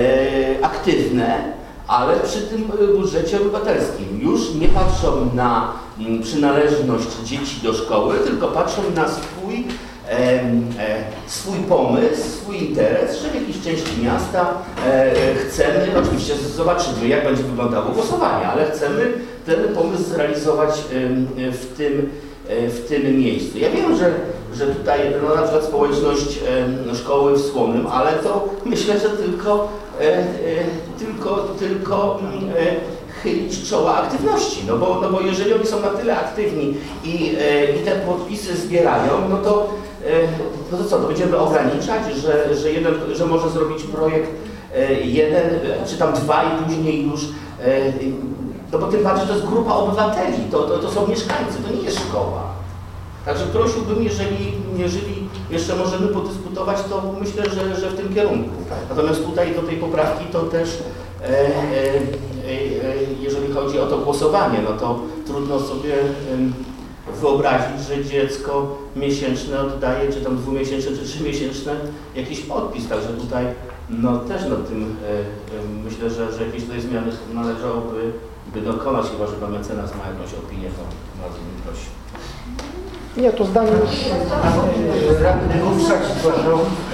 e, aktywne, ale przy tym budżecie obywatelskim już nie patrzą na przynależność dzieci do szkoły, tylko patrzą na swój, e, e, swój pomysł, swój interes, że w jakiejś części miasta e, chcemy, oczywiście zobaczymy, jak będzie wyglądało głosowanie, ale chcemy ten pomysł zrealizować e, w tym, e, w tym miejscu. Ja wiem, że, że tutaj no, na przykład społeczność e, szkoły w Słonym, ale to myślę, że tylko E, e, tylko, tylko e, chylić czoła aktywności, no bo, no bo jeżeli oni są na tyle aktywni i, e, i te podpisy zbierają, no to, e, no to co, to będziemy ograniczać, że, że, jeden, że może zrobić projekt e, jeden, czy tam dwa i później już, e, no bo tym bardziej to jest grupa obywateli, to, to, to są mieszkańcy, to nie jest szkoła. Także prosiłbym, jeżeli, jeżeli jeszcze możemy podyskutować, to myślę, że, że w tym kierunku. Natomiast tutaj do tej poprawki to też, e, e, e, jeżeli chodzi o to głosowanie, no to trudno sobie e, wyobrazić, że dziecko miesięczne oddaje, czy tam dwumiesięczne, czy trzymiesięczne jakiś podpis. Także tutaj no, też nad tym e, e, myślę, że, że jakieś tutaj zmiany należałoby by dokonać, chyba że pan mecenas ma jakąś opinię, to bardzo bym prosił. Nie, to zdanie już... Radny Ursak zgłaszał.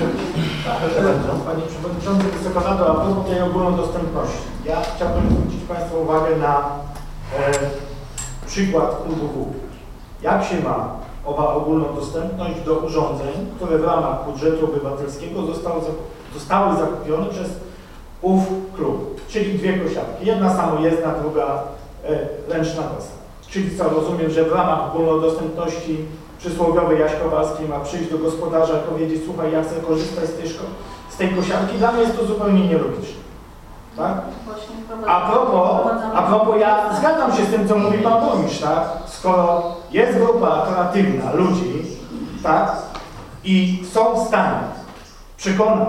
Panie Przewodniczący, Wysoka Rado, a propos tej ogólnodostępności. Ja chciałbym zwrócić Państwa uwagę na e, przykład klubu W. Jak się ma owa ogólnodostępność do urządzeń, które w ramach budżetu obywatelskiego zostały, zostały zakupione przez ów klub, czyli dwie kosiarki. Jedna samojezdna, druga e, ręczna kosa. Czyli co, rozumiem, że w ramach ogólnodostępności przysłowiowej Jaś Kowalskiej ma przyjść do gospodarza i powiedzieć, słuchaj, ja chcę korzystać z tej, z tej kosiarki, dla mnie jest to zupełnie nielogiczne. Tak? A propos, a propos, ja zgadzam się z tym, co mówi pan burmistrz, tak? Skoro jest grupa kreatywna ludzi, tak? I są w stanie przekonać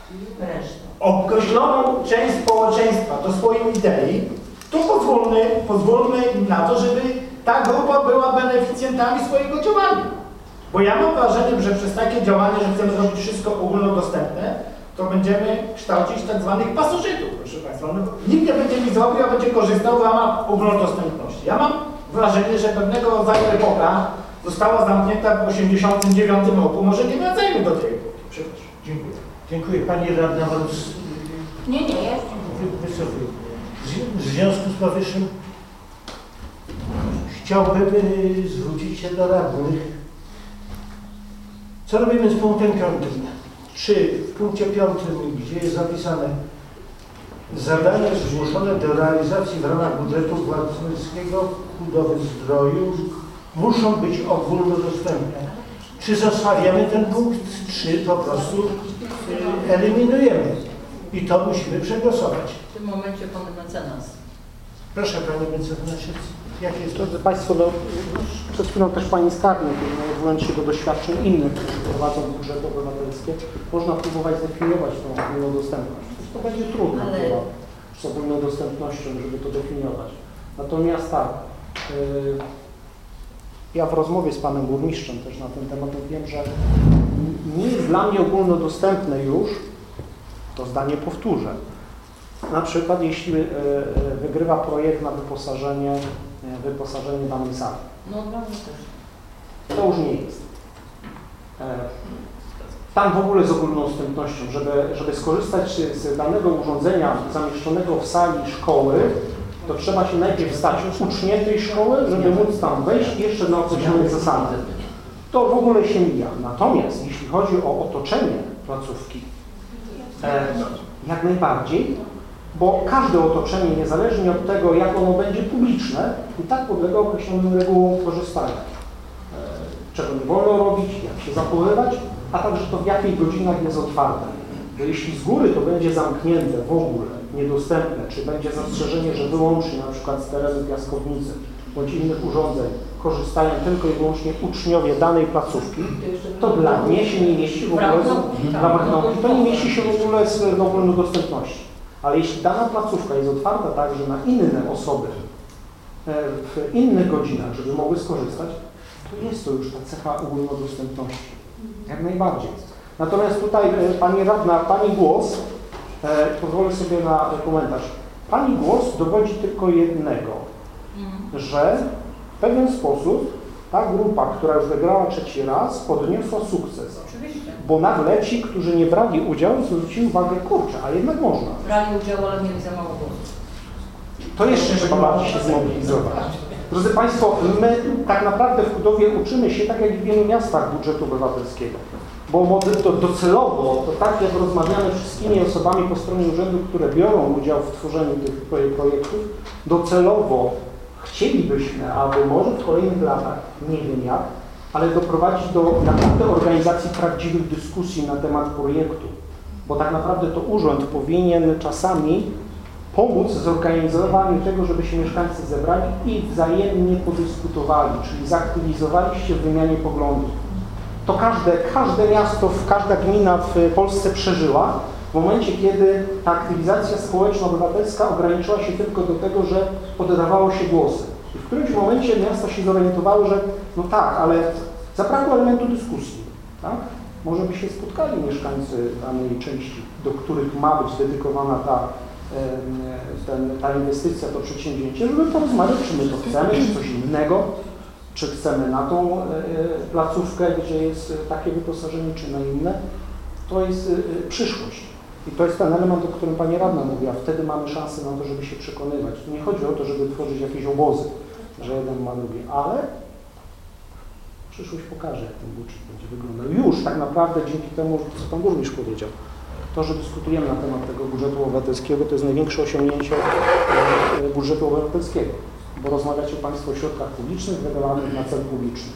określoną część społeczeństwa do swojej idei, to pozwólmy, pozwólmy im na to, żeby ta grupa była beneficjentami swojego działania. Bo ja mam wrażenie, że przez takie działanie, że chcemy zrobić wszystko ogólnodostępne, to będziemy kształcić tak zwanych pasożytów, proszę Państwa. No, nikt nie będzie nic zrobił, a będzie korzystał w ramach ogólnodostępności. Ja mam wrażenie, że pewnego rodzaju epoka została zamknięta w osiemdziesiątym dziewiątym roku. Może nie wracajmy do tej epoki. Przepraszam. Dziękuję. Dziękuję. Pani radna Marus. Nie, nie, ja Wysokuję. W związku z powyższym chciałbym y, zwrócić się do radnych. Co robimy z punktem piątym? Czy w punkcie piątym, gdzie jest zapisane zadania zgłoszone do realizacji w ramach budżetu obywatelskiego budowy zdroju muszą być ogólnodostępne? Czy zostawiamy ten punkt, czy po prostu y, eliminujemy? I to musimy przegłosować. W tym momencie pan mecenas. Proszę Panie mecenasie, jakie jest to? Drodzy Państwo, no, przed chwilą też Pani Skarbnik, odwołując się do doświadczeń innych, którzy prowadzą budżety obywatelskie, można próbować zdefiniować tą ogólnodostępność. To będzie trudne Ale... chyba z ogólnodostępnością, żeby to definiować. Natomiast tak, yy, ja w rozmowie z Panem Burmistrzem też na ten temat wiem, że nie jest dla mnie ogólnodostępne już, to zdanie powtórzę. Na przykład jeśli y, y, wygrywa projekt na wyposażenie, y, wyposażenie danej sali. No dla mnie też. To już nie jest. E, tam w ogóle z ogólnodostępnością, żeby, żeby skorzystać z danego urządzenia zamieszczonego w sali szkoły, to trzeba się najpierw stać uczniem tej szkoły, żeby móc tam wejść jeszcze na określonych zasadach. To w ogóle się mija. Natomiast jeśli chodzi o otoczenie placówki, e, jak najbardziej, bo każde otoczenie, niezależnie od tego, jak ono będzie publiczne, i tak podlega określonym regułom korzystania. E, czego nie wolno robić, jak się zachowywać, a także to, w jakich godzinach jest otwarte. Bo jeśli z góry to będzie zamknięte w ogóle, niedostępne, czy będzie zastrzeżenie, że wyłącznie na przykład z terenu piaskownicy bądź innych urządzeń korzystają tylko i wyłącznie uczniowie danej placówki, to dla mnie się nie mieści w ogóle w ramach nauki, to nie mieści się w ogóle z ogólnodostępności. Ale jeśli dana placówka jest otwarta także na inne osoby w innych godzinach, żeby mogły skorzystać, to jest to już ta cecha ogólnodostępności. Jak najbardziej. Natomiast tutaj Pani radna, Pani głos, pozwolę sobie na komentarz. Pani głos dowodzi tylko jednego, że w pewien sposób ta grupa, która już wygrała trzeci raz, odniosła sukces. Oczywiście. Bo nagle ci, którzy nie brali udziału, zwrócili uwagę, kurczę, a jednak można. Brali udział, ale mieli za mało głosów. To jeszcze trzeba bardziej się zmobilizować. Drodzy Państwo, my tak naprawdę w Kudowie uczymy się, tak jak w wielu miastach, budżetu obywatelskiego. Bo to docelowo, to tak jak rozmawiamy z wszystkimi osobami po stronie urzędu, które biorą udział w tworzeniu tych projektów, docelowo chcielibyśmy, aby może w kolejnych latach, nie wiem jak, ale doprowadzić do naprawdę organizacji prawdziwych dyskusji na temat projektu. Bo tak naprawdę to urząd powinien czasami pomóc w zorganizowaniu tego, żeby się mieszkańcy zebrali i wzajemnie podyskutowali, czyli zaktywizowali się w wymianie poglądów. To każde, każde miasto, każda gmina w Polsce przeżyła w momencie, kiedy ta aktywizacja społeczno-obywatelska ograniczyła się tylko do tego, że oddawało się głosy. I w którymś momencie miasta się zorientowały, że no tak, ale zabrakło elementu dyskusji. Tak? Może by się spotkali mieszkańcy danej części, do których ma być dedykowana ta, ten, ta inwestycja, to przedsięwzięcie, żeby porozmawiać, czy my to chcemy, czy coś innego, czy chcemy na tą placówkę, gdzie jest takie wyposażenie, czy na inne. To jest przyszłość. I to jest ten element, o którym Pani radna mówiła. Wtedy mamy szansę na to, żeby się przekonywać. Tu nie chodzi o to, żeby tworzyć jakieś obozy, że jeden ma drugi, ale przyszłość pokaże, jak ten budżet będzie wyglądał. Już tak naprawdę dzięki temu, co Pan Burmistrz powiedział, to, że dyskutujemy na temat tego budżetu obywatelskiego, to jest największe osiągnięcie budżetu obywatelskiego, bo rozmawiacie Państwo o środkach publicznych wydawanych na cel publiczny.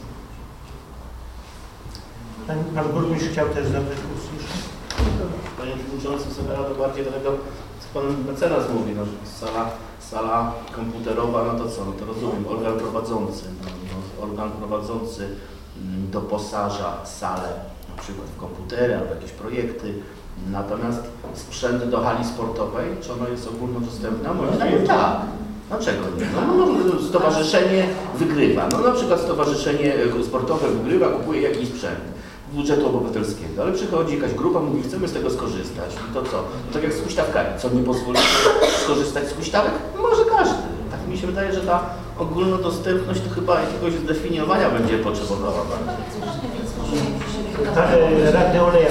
Pan, pan Burmistrz chciał też zabrać głos już. Panie Przewodniczący, zabiera to bardziej do tego, co Pan mecenas mówi, no, sala, sala komputerowa, no to co, no to rozumiem, organ prowadzący, no, no, organ prowadzący doposaża salę na przykład w komputery albo jakieś projekty, natomiast sprzęt do hali sportowej, czy ono jest ogólnodostępne? Moim zdaniem tak. Dlaczego nie? No, no, stowarzyszenie wygrywa. No na przykład stowarzyszenie sportowe wygrywa, kupuje jakiś sprzęt budżetu obywatelskiego, ale przychodzi jakaś grupa, mówi, chcemy z tego skorzystać. I to co? No tak jak z huśtawkami. Co, nie pozwolicie skorzystać z huśtawek? No może każdy. Tak mi się wydaje, że ta ogólnodostępność to chyba jakiegoś zdefiniowania będzie potrzebowała. Radny Olejak.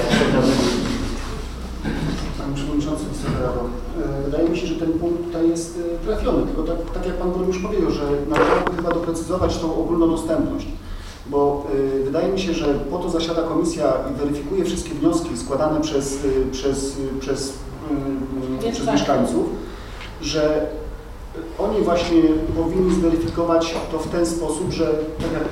Panie Przewodniczący, Wysoka Rado, wydaje mi się, że ten punkt tutaj jest trafiony, tylko tak, tak jak Pan Burmistrz powiedział, że należałoby chyba doprecyzować tą ogólnodostępność, bo y, wydaje mi się, że po to zasiada komisja i weryfikuje wszystkie wnioski składane przez, y, przez, y, przez, y, y, przez mieszkańców, że oni właśnie powinni zweryfikować to w ten sposób, że tak jak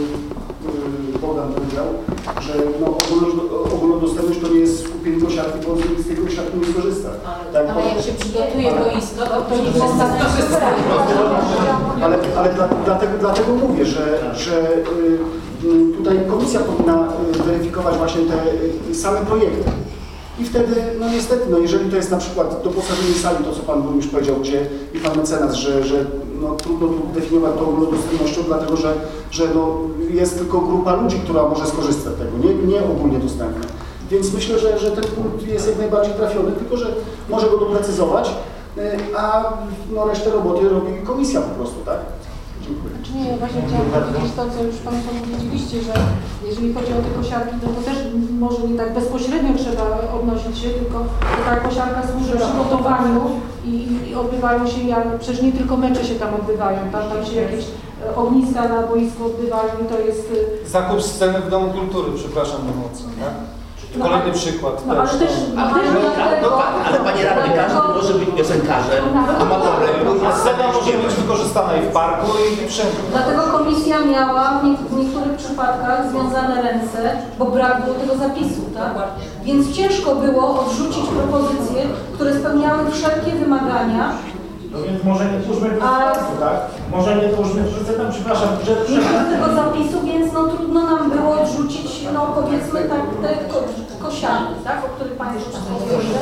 y, Bogdan powiedział, że no, ogólnodostępność to nie jest skupienie kosiarki, bo z tej kosiarki nie skorzysta. Tak, ale jak się przygotuje boisko, to nie jest Ale, ale dla, dlatego, dlatego mówię, że, że y, tutaj komisja powinna weryfikować właśnie te y, same projekty. I wtedy, no niestety, no jeżeli to jest na przykład doposażenie sali, to co Pan Burmistrz powiedział, gdzie i Pan Mecenas, że, że no, trudno tu definiować to ogólnodostępnością, dlatego że, że no, jest tylko grupa ludzi, która może skorzystać z tego, nie, nie ogólnie dostępne. Więc myślę, że, że ten punkt jest jak najbardziej trafiony, tylko że może go doprecyzować, a no, resztę roboty robi komisja po prostu, tak? Dziękuję. Znaczy nie, ja właśnie chciałam powiedzieć to, co już Państwo powiedzieliście, że jeżeli chodzi o te kosiarki, to, to też może nie tak bezpośrednio trzeba odnosić się, tylko ta kosiarka służy przygotowaniu i, i odbywają się, jak, przecież nie tylko mecze się tam odbywają, tam, tam się jakieś ogniska na boisku odbywają i to jest... Zakup sceny w Domu Kultury, przepraszam najmocniej, tak? Kolejny no, przykład. No, ale też, a, też no, no, no, ale Panie Radny, każdy może być piosenkarzem, amatorem. Scena może być wykorzystana i w parku, i wszędzie. Dlatego komisja miała w niektórych przypadkach związane ręce, bo brak było tego zapisu, tak? Więc ciężko było odrzucić propozycje, które spełniały wszelkie wymagania. No więc może nie twórzmy precedensu, tak? Może nie twórzmy precedensu, przepraszam, że nie ma tego zapisu, więc no trudno nam było odrzucić, no powiedzmy tak, te ko kosiarki, tak? O których Państwo mówili.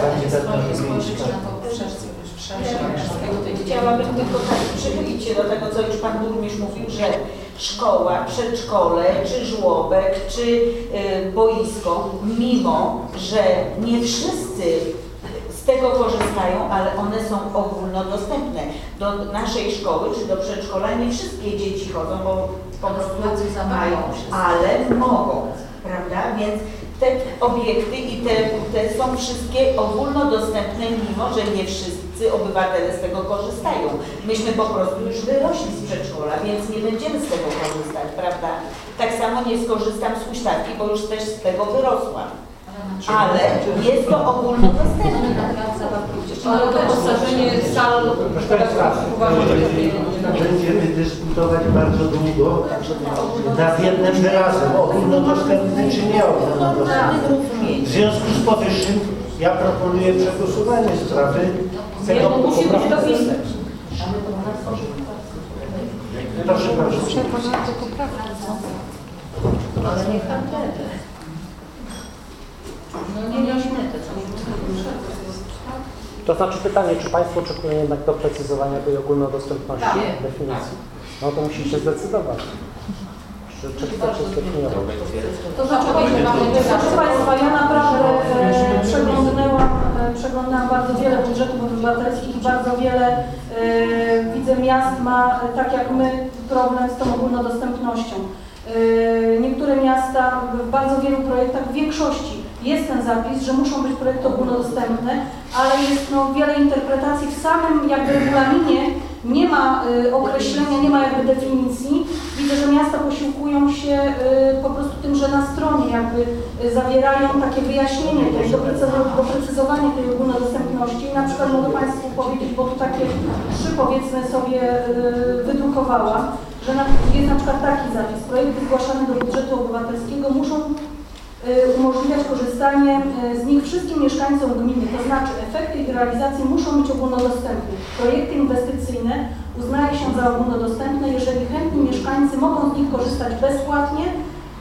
Chciałabym tylko tak przychylić się do tego, co już Pan Burmistrz mówił, że szkoła, przedszkole, czy żłobek, czy y, boisko, mimo że nie wszyscy z tego korzystają, ale one są ogólnodostępne. Do naszej szkoły czy do przedszkola nie wszystkie dzieci chodzą, bo po prostu mają, ale mogą, prawda? Więc te obiekty i te, te są wszystkie ogólnodostępne, mimo że nie wszyscy obywatele z tego korzystają. Myśmy po prostu już wyrośli z przedszkola, więc nie będziemy z tego korzystać, prawda? Tak samo nie skorzystam z huśtawki, bo już też z tego wyrosłam. Ale jest to ogólnodostępne. Ale doposażenie sal uważam, że nie będziemy dyskutować bardzo długo nad jednym wyrazem, ogólnodostępny czy nie ogólnodostępny. W związku z powyższym ja proponuję przegłosowanie sprawy tego musi być dopisać. Proszę bardzo. Ale niech tam wtedy. No nie mieliśmy te co. To znaczy pytanie, czy Państwo oczekują jednak doprecyzowania tej ogólnodostępności tak. definicji? No to musicie zdecydować. Czy, czy chcecie zdefiniować? To znaczy, proszę Państwa, ja naprawdę e, przeglądnęłam, e, przeglądałam bardzo wiele budżetów obywatelskich i bardzo wiele e, widzę miast ma, e, tak jak my, problem z tą ogólnodostępnością. E, niektóre miasta w bardzo wielu projektach, w większości jest ten zapis, że muszą być projekty ogólnodostępne, ale jest no, wiele interpretacji w samym jakby regulaminie, nie ma y, określenia, nie ma jakby definicji. Widzę, że miasta posiłkują się y, po prostu tym, że na stronie jakby y, zawierają takie wyjaśnienie, tej, doprecyzowanie tej ogólnodostępności. I na przykład mogę Państwu powiedzieć, bo tu takie trzy powiedzmy sobie y, wydrukowałam, że na, jest na przykład taki zapis, projekty zgłaszane do budżetu obywatelskiego muszą umożliwiać korzystanie z nich wszystkim mieszkańcom gminy, to znaczy efekty ich realizacji muszą być ogólnodostępne. Projekty inwestycyjne uznaje się za ogólnodostępne, jeżeli chętni mieszkańcy mogą z nich korzystać bezpłatnie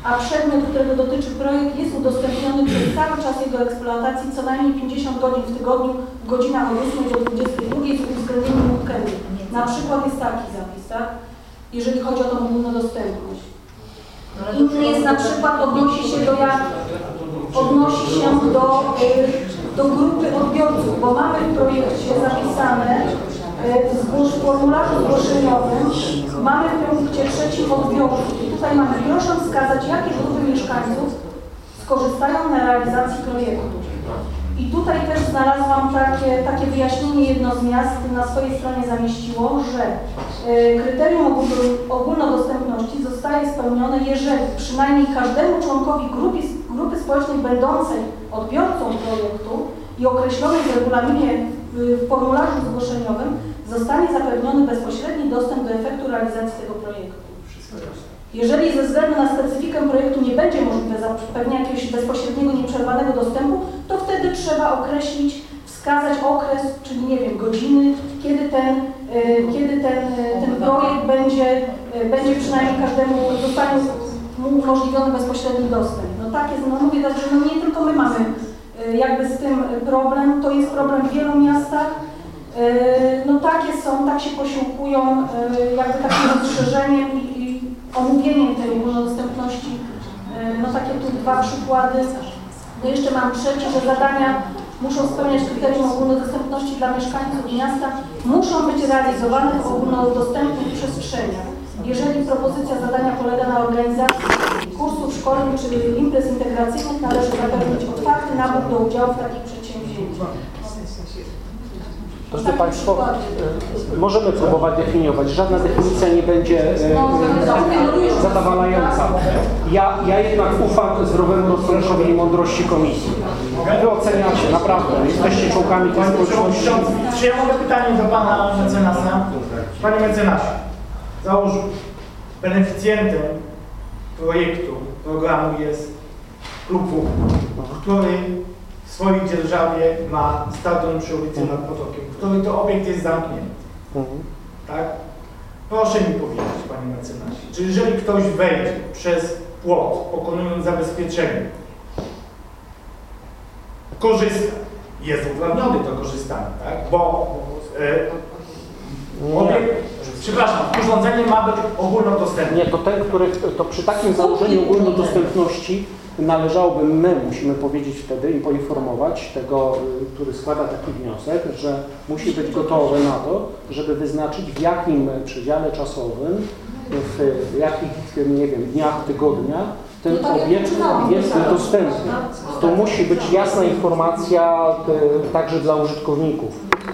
a przedmiot, którego dotyczy projekt, jest udostępniony przez cały czas jego eksploatacji co najmniej pięćdziesiąt godzin w tygodniu w godzinach od ósmej do dwudziestej drugiej z uwzględnieniem weekendu. Na przykład jest taki zapis, tak? Jeżeli chodzi o tą ogólnodostępność. Inny jest na przykład, odnosi się do jak, odnosi się do, do grupy odbiorców, bo mamy w projekcie zapisane w formularzu zgłoszeniowym, mamy w punkcie trzecim odbiorców i tutaj mamy, proszę wskazać, jakie grupy mieszkańców skorzystają na realizacji projektu. I tutaj też znalazłam takie, takie wyjaśnienie, jedno z miast na swojej stronie zamieściło, że y, kryterium ogólnodostępności zostaje spełnione, jeżeli przynajmniej każdemu członkowi grupy, grupy społecznej będącej odbiorcą projektu i określonej w regulaminie w formularzu zgłoszeniowym zostanie zapewniony bezpośredni dostęp do efektu realizacji tego projektu. Jeżeli ze względu na specyfikę projektu nie będzie możliwe zapewnienie jakiegoś bezpośredniego, nieprzerwanego dostępu, to wtedy trzeba określić, wskazać okres, czyli nie wiem, godziny, kiedy ten, kiedy ten, ten projekt będzie, będzie przynajmniej każdemu, zostanie mu umożliwiony bezpośredni dostęp. No tak jest, no mówię tak, że no nie tylko my mamy jakby z tym problem, to jest problem w wielu miastach. No takie są, tak się posiłkują jakby takim rozszerzeniem i, i omówieniem tej ogólnodostępności. No takie tu dwa przykłady. No jeszcze mam trzecie, że zadania muszą spełniać kryterium ogólnodostępności dla mieszkańców miasta, muszą być realizowane w ogólnodostępnych przestrzeniach. Jeżeli propozycja zadania polega na organizacji kursów, szkoleń czy imprez integracyjnych, należy zapewnić otwarty nabór do udziału w takich przedsięwzięciach. Drodzy Państwo, możemy próbować definiować. Żadna definicja nie będzie e, zadowalająca. Ja, ja jednak ufam zdrowemu rozsądkowi i mądrości komisji. Wy oceniacie, naprawdę, jesteście członkami tej społeczności. Czy ja mogę pytanie do Pana mecenasa? Panie mecenasie, załóż, beneficjentem projektu, programu jest Klub W, który w swojej dzierżawie ma stadion przy ulicy nad Potokiem, który to obiekt jest zamknięty. Mhm. Tak? Proszę mi powiedzieć, Panie mecenasie, czy jeżeli ktoś wejdzie przez płot, pokonując zabezpieczenie, korzysta, jest uprawniony do korzystania, tak? Bo e, obiekt, przepraszam, urządzenie ma być ogólnodostępne. Nie, to ten, który, to przy takim założeniu ogólnodostępności należałoby, my musimy powiedzieć wtedy i poinformować tego, który składa taki wniosek, że musi być gotowy na to, żeby wyznaczyć, w jakim przedziale czasowym, w jakich, nie wiem, dniach, tygodnia ten obiekt jest dostępny. To musi być jasna informacja także dla użytkowników.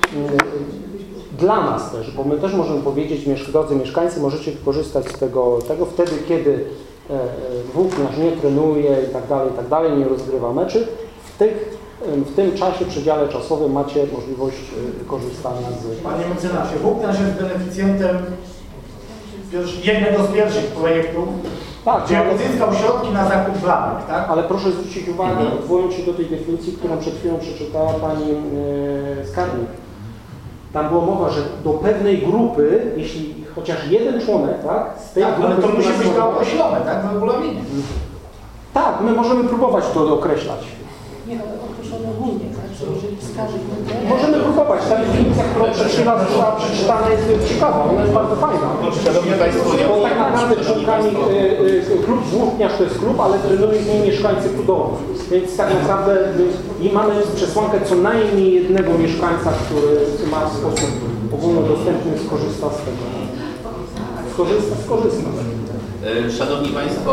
Dla nas też, bo my też możemy powiedzieć, drodzy mieszkańcy, możecie korzystać z tego, tego wtedy, kiedy włókniarz nie trenuje i tak dalej, i tak dalej, nie rozgrywa meczy. W, tych, w tym czasie, przedziale czasowym macie możliwość korzystania z... Panie mecenasie, włókniarz jest beneficjentem jednego z pierwszych projektów, tak, gdzie ale... uzyskał środki na zakup blamek, tak? Ale proszę zwrócić uwagę, mhm. odwołując się do tej definicji, którą przed chwilą przeczytała Pani e, skarbnik. Tam była mowa, że do pewnej grupy, jeśli chociaż jeden członek, tak, z tej tak, grupy... ale to musi być to określone, tak, w regulaminie. Tak, my możemy próbować to określać. Nie, ale określone ogólnie, tak, że jeżeli wskaże... Możemy próbować. Ta definicja, którą przed chwilą była przeczytana, jest ciekawa, ona jest bardzo fajna. Szanowni Państwo, bo tak naprawdę członkami klub włókniarz to jest klub, ale trenują z nim mieszkańcy budowy. Więc tak naprawdę i mamy przesłankę co najmniej jednego mieszkańca, który ma w sposób ogólnodostępny, skorzysta z tego. Skorzysta, skorzysta. Szanowni Państwo,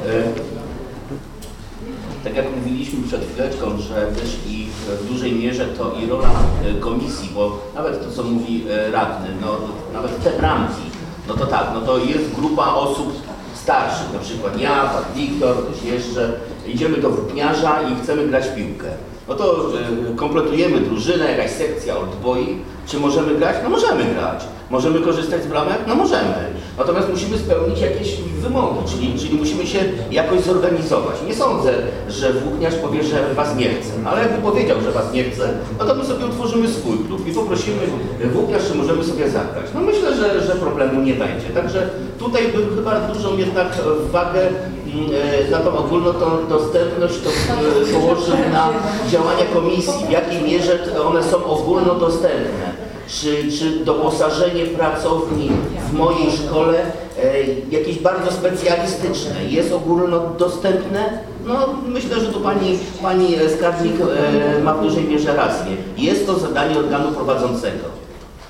tak jak mówiliśmy przed chwileczką, że też i w dużej mierze to i rola komisji, bo nawet to, co mówi radny, no nawet te bramki, no to tak, no to jest grupa osób starszych, na przykład ja, pan Wiktor, ktoś jeszcze, idziemy do włókniarza i chcemy grać w piłkę. No to y, kompletujemy drużynę, jakaś sekcja oldboi. Czy możemy grać? No możemy grać. Możemy korzystać z bramek? No możemy. Natomiast musimy spełnić jakieś wymogi, czyli, czyli musimy się jakoś zorganizować. Nie sądzę, że włókniarz powie, że was nie chce. Ale jakby powiedział, że was nie chce, no to my sobie utworzymy swój klub i poprosimy włókniarz, czy możemy sobie zagrać. No myślę, że, że problemu nie będzie. Także tutaj bym chyba dużą jednak wagę na tą ogólną tą dostępność to położył na działania komisji, w jakiej mierze one są ogólnodostępne. Czy, czy doposażenie pracowni w mojej szkole e, jakieś bardzo specjalistyczne jest ogólnodostępne? No myślę, że tu pani, pani skarbnik e, ma w dużej mierze rację. Jest to zadanie organu prowadzącego.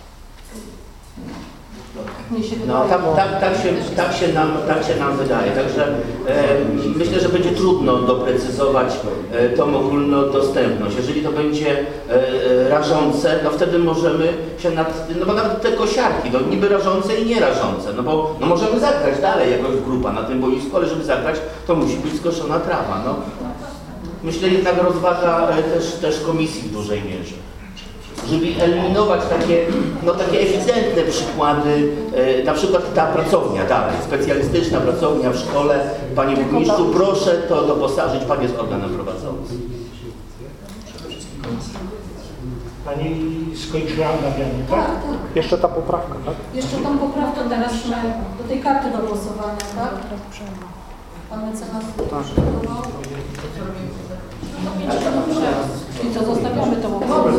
No tak, tak, tak, się, tak, się nam, tak się nam wydaje. Także e, myślę, że będzie trudno doprecyzować e, tą ogólnodostępność. Jeżeli to będzie e, e, rażące, no wtedy możemy się nad, no bo nawet te kosiarki, no niby rażące i nie rażące, no bo no możemy zagrać dalej jakoś grupa na tym boisku, ale żeby zagrać, to musi być skoszona trawa. No. Myślę jednak rozwaga e, też, też komisji w dużej mierze, żeby eliminować takie, no, takie ewidentne przykłady, e, na przykład ta pracownia dalej, specjalistyczna pracownia w szkole. Panie burmistrzu, proszę to doposażyć, pan jest organem prowadzącym. Pani skończyła omawianie, tak? Tak, tak. Jeszcze ta poprawka, tak? Jeszcze tą poprawkę teraz do tej karty do głosowania, tak? Pan mecenas przygotował. Czyli co, zostawiamy tą opcję?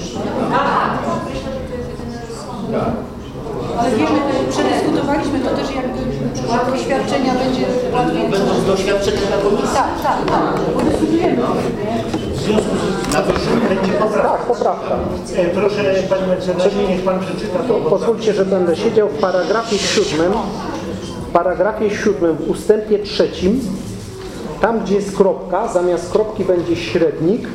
Ale wiemy, przedyskutowaliśmy to też, jakby w przypadku świadczenia będzie łatwiej. Będą z doświadczenia dla komisji. Tak, tak, tak. Bo dyskutujemy. W związku z tym będzie poprawka. Tak, poprawka. E, proszę Panie Mecenasie, niech Pan przeczyta to. Pozwólcie, że będę siedział w paragrafie siódmym, w paragrafie siódmym w ustępie trzecim, tam gdzie jest kropka, zamiast kropki będzie średnik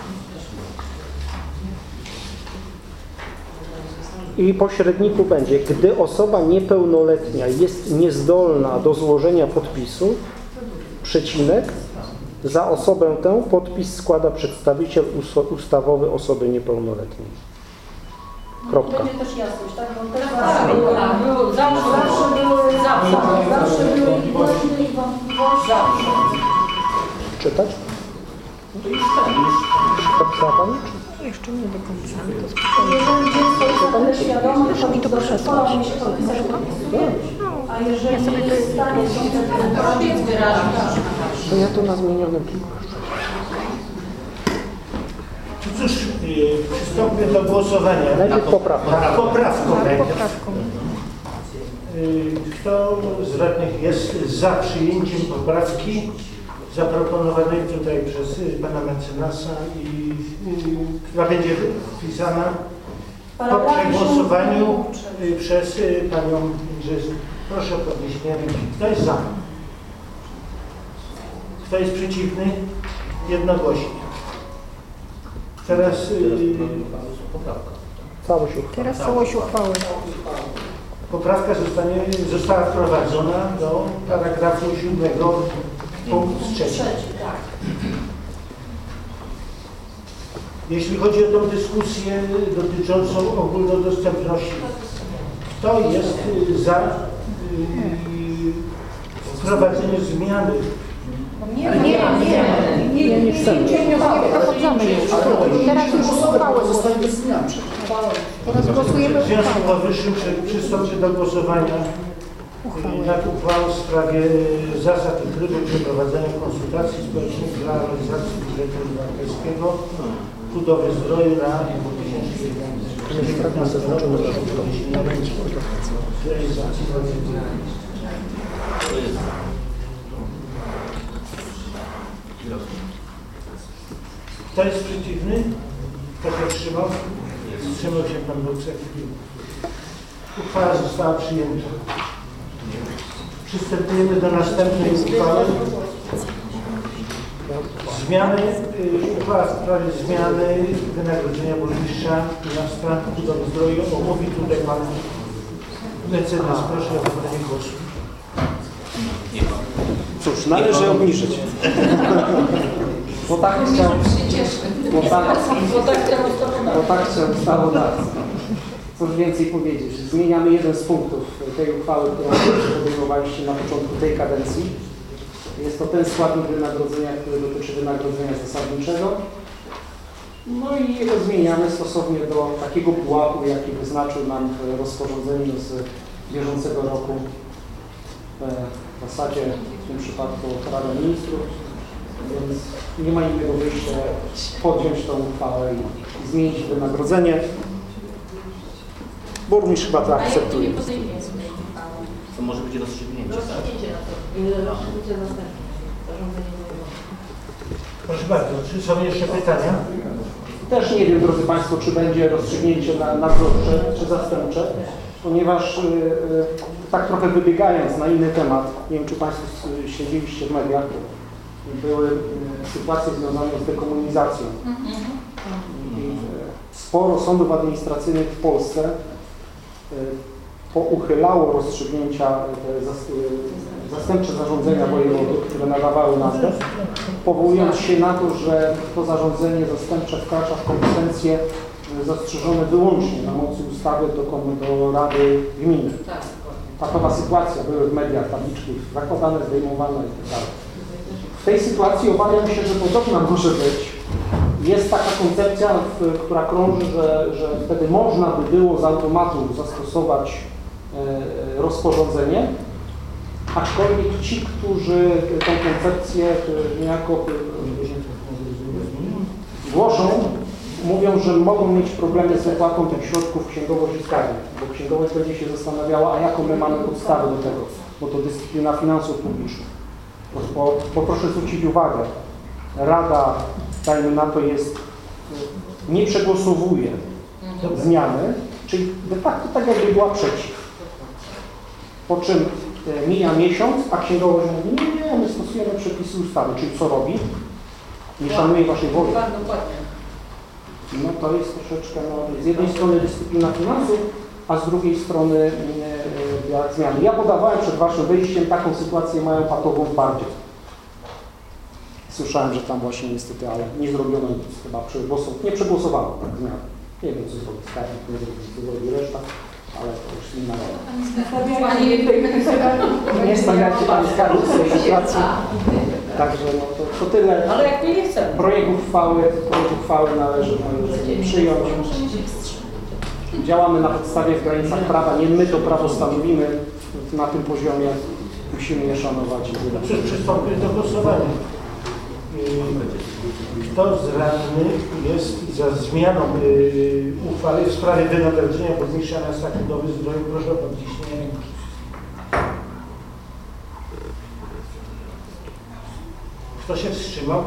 i po średniku będzie, gdy osoba niepełnoletnia jest niezdolna do złożenia podpisu, przecinek, za osobę tę podpis składa przedstawiciel ustawowy osoby niepełnoletniej. Kropka. Będzie też jasność, tak? Bo teraz zawsze były, zawsze były i błędy, i wątpliwości. Czytać? Podpisała Pani? Jeszcze nie do końca. Jeżeli dziecko jest świadome, to mi to zespołą mi się podpisać, podpisuje. A jeżeli jest w stanie, to rodzic wyrazi. To ja to na zmienionym pliku. Cóż, przystąpię do głosowania. Najpierw poprawka. A poprawką będzie. Kto z radnych jest za przyjęciem poprawki zaproponowanej tutaj przez pana mecenasa i która będzie wpisana po przegłosowaniu przez panią Grzesię. Proszę o podniesienie ręki. Kto jest za? Kto jest przeciwny? Jednogłośnie. Teraz całość uchwały. Teraz całość uchwały. Poprawka zostanie, została wprowadzona do paragrafu siódmego punkt trzeci. Jeśli chodzi o tą dyskusję dotyczącą ogólnodostępności, kto jest za wprowadzeniem zmiany? Nie, nie, nie, nie, nie, nie chcemy. Przechodzamy już. Teraz już uchwałę. Teraz głosujemy W związku z uchwałę. powyższym przystąpię do głosowania nad uchwałą w sprawie zasad i trybu przeprowadzania konsultacji społecznych dla realizacji budżetu obywatelskiego, budowy zdroju na dwa tysiące dziewiętnasty rok. Kto jest przeciwny? Kto się wstrzymał? Wstrzymał się pan Boksek. Uchwała została przyjęta. Przystępujemy do następnej uchwały. Zmiany, uchwała w sprawie zmiany wynagrodzenia burmistrza miasta budowy zdroju. Omówi tutaj pan mecenas. Proszę o zabranie głosu. Cóż, należy obniżyć. Bo tak chciał, bo tak, bo tak chciał ustawodawca. Cóż więcej powiedzieć, zmieniamy jeden z punktów tej uchwały, którą podejmowaliście na początku tej kadencji. Jest to ten składnik wynagrodzenia, który dotyczy wynagrodzenia zasadniczego. No i zmieniamy stosownie do takiego pułapu, jaki wyznaczył nam w rozporządzeniu z bieżącego roku, w zasadzie w tym przypadku Rada Ministrów, więc nie ma innego wyjścia, podjąć tą uchwałę i zmienić wynagrodzenie. Burmistrz chyba to akceptuje. To może być rozstrzygnięcie, tak? Rozstrzygnięcie następne. Zarządzenie wojewódzkie. Proszę bardzo, czy są jeszcze pytania? Też nie wiem, drodzy Państwo, czy będzie rozstrzygnięcie na nadzorcze czy zastępcze, ponieważ yy, yy, tak trochę wybiegając na inny temat, nie wiem, czy Państwo śledziliście w mediach, były yy, sytuacje związane z dekomunizacją. I, yy, sporo sądów administracyjnych w Polsce yy, pouchylało rozstrzygnięcia yy, zas, yy, zastępcze zarządzenia wojewodów, które nadawały nazwę, powołując się na to, że to zarządzenie zastępcze wkracza w kompetencje zastrzeżone wyłącznie na mocy ustawy do, do Rady Gminy. Takowa sytuacja, były w mediach tabliczki zakładane, zdejmowane itd. W tej sytuacji obawiam się, że podobna może być. Jest taka koncepcja, która krąży, że, że wtedy można by było z automatu zastosować e, rozporządzenie, aczkolwiek ci, którzy tę koncepcję niejako głoszą, mówią, że mogą mieć problemy z wypłatą tych środków księgowość i skarbnik, bo księgowość będzie się zastanawiała, a jaką my mamy podstawę do tego, bo to dyscyplina finansów publicznych. Bo, bo proszę zwrócić uwagę, Rada, dajmy na to, jest, nie przegłosowuje zmiany, czyli de facto tak jakby była przeciw. Po czym mija miesiąc, a księgowość mówi, nie, nie, my stosujemy przepisy ustawy, czyli co robi? Nie szanuje waszej woli. No to jest troszeczkę, no, z jednej strony dyscyplina finansów, a z drugiej strony jak zmiany. Ja podawałem przed waszym wyjściem, taką sytuację mają patową w Bardzie. Słyszałem, że tam właśnie niestety, ale nie zrobiono nic, chyba przegłosowało, nie przegłosowało tak zmian. Nie wiem, co zrobi skarbnik, nie wiem, co zrobi reszta, ale to już inna rola. Nie stawiacie Pani skarbnik w tej sytuacji. Także no, to, to tyle. Ale jak my nie chcemy. Projekt uchwały, projekt uchwały należy przyjąć. Działamy na podstawie w granicach prawa. Nie my to prawo stanowimy na tym poziomie. Musimy je szanować. Przystąpimy do głosowania. Kto z radnych jest za zmianą yy, uchwały w sprawie wynagrodzenia burmistrza miasta Kudowy-Zdroju? Proszę o podciśnienie ręki. Kto się wstrzymał?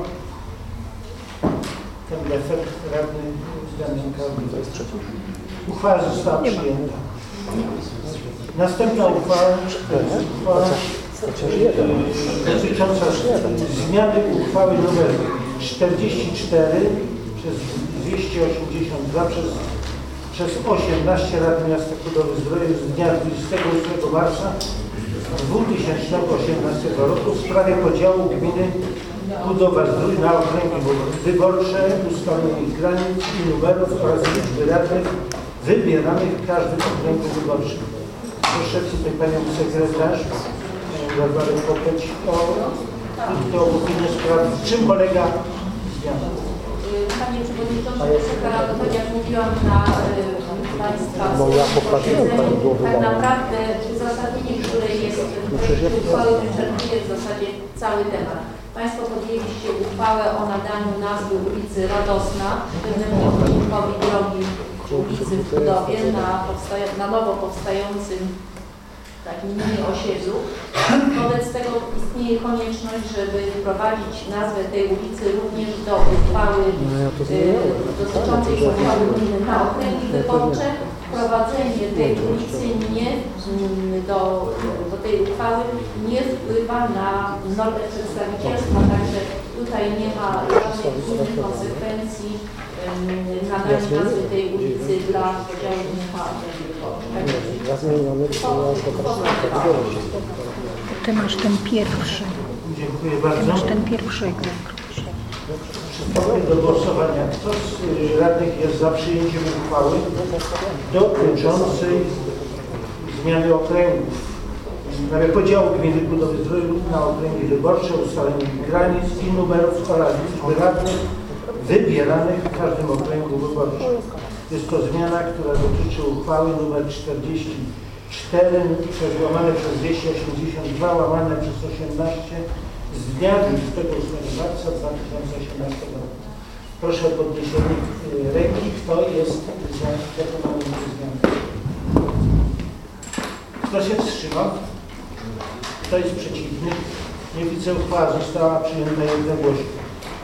Ten efekt radny Damianka. Uchwała została przyjęta. Następna uchwała, uchwała dotycząca zmiany uchwały nr czterdzieści cztery przez dwieście osiemdziesiąt dwa przez, przez osiemnaście Rady Miasta Kudowy-Zdroju z dnia dwudziestego ósmego marca dwa tysiące osiemnastego roku w sprawie podziału gminy Kudowa-Zdrój na okręgi wyborcze, ustalenia ich granic i numerów oraz liczby radnych wybieranych w każdym okręgu wyborczym. Proszę tutaj Panią Sekretarz Barbarę Kopeć o, o opinię sprawy. Czym polega zmiana? Panie Przewodniczący, Sekretarz, tak jak mówiłam na y, Państwa Bo ja poprawiłem, Pani było tak naprawdę uzasadnienie, które jest w uchwale wyczerpuje w zasadzie cały temat. Państwo podjęliście uchwałę o nadaniu nazwy ulicy Radosna, pewnemu odcinkowi drogi ulicy w Kudowie na, na nowo powstającym takim mini osiedlu. Wobec tego istnieje konieczność, żeby wprowadzić nazwę tej ulicy również do uchwały y, dotyczącej podziału gminy na okręgi wyborcze. Wprowadzenie tej ulicy nie, do, do tej uchwały nie wpływa na normę przedstawicielstwa, także tutaj nie ma żadnych innych konsekwencji nadania nazwy tej ulicy dla podziału gminy na okręgi wyborcze. Ty masz ten pierwszy. Dziękuję bardzo. Ty masz ten pierwszy egzemplarz. Przystępujemy do głosowania. Kto z y, radnych jest za przyjęciem uchwały dotyczącej zmiany okręgów w sprawie podziału gminy Kudowy-Zdrój na okręgi wyborcze, ustalenia granic i numerów oraz liczby radnych wybieranych w każdym okręgu wyborczym. Jest to zmiana, która dotyczy uchwały nr czterdzieści cztery przez łamane przez dwieście osiemdziesiąt dwa łamane przez osiemnaście z dnia dwudziestego ósmego marca dwa tysiące osiemnastego roku. Proszę o podniesienie ręki, kto jest za dokonaniem tej zmiany. Kto się wstrzymał? Kto jest przeciwny? Nie widzę, uchwała została przyjęta jednogłośnie.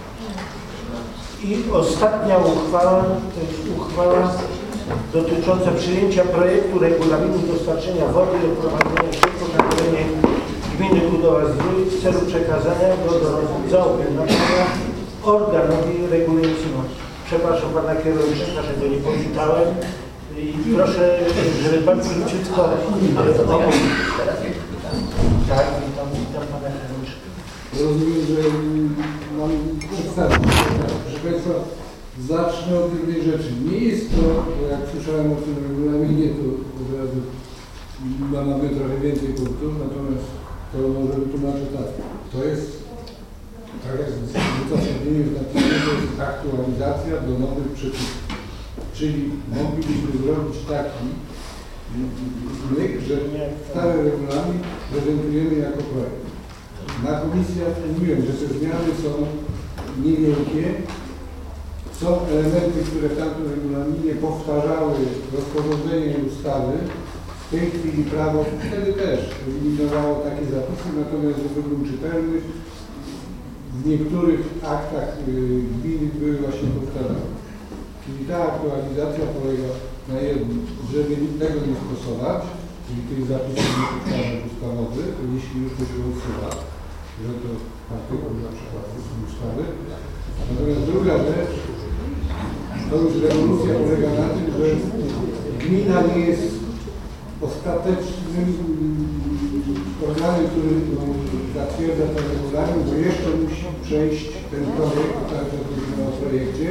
I ostatnia uchwała to jest uchwała dotycząca przyjęcia projektu regulaminu dostarczenia wody i odprowadzenia ścieków na terenie gminy Kudowa-Zdrój w celu przekazania go do zaopiekowania organowi regulacyjnemu. Przepraszam pana kierownika, że go nie powitałem i proszę, żeby pan króciutko omówił. Tak, witam, witam pana kierownika. Rozumiem, że mam przedstawić. Proszę Państwa, zacznę od jednej rzeczy. Nie jest to, bo jak słyszałem o tym regulaminie, to od razu mamy trochę więcej punktów, natomiast to może wytłumaczę tak. To jest, tak jak w uzasadnieniu jest napisane, to jest aktualizacja do nowych przepisów. Czyli moglibyśmy zrobić taki myk, że stary regulamin prezentujemy jako projekt. Na komisjach mówiłem, że te zmiany są niewielkie. Są elementy, które w tamtym regulaminie powtarzały rozporządzenie i ustawy. W tej chwili prawo wtedy też eliminowało takie zapisy, natomiast żeby był czytelny, w niektórych aktach gminy były właśnie powtarzane. Czyli ta aktualizacja polega na jednym, żeby tego nie stosować, czyli tych zapisów niepotrzebnych ustawowych, jeśli już to się odsuwa, że to artykuł na przykład ustawy. Natomiast druga rzecz, to już rewolucja polega na tym, że gmina nie jest ostatecznym organem, który zatwierdza ten regulamin, bo jeszcze musi przejść ten projekt, także o projekcie,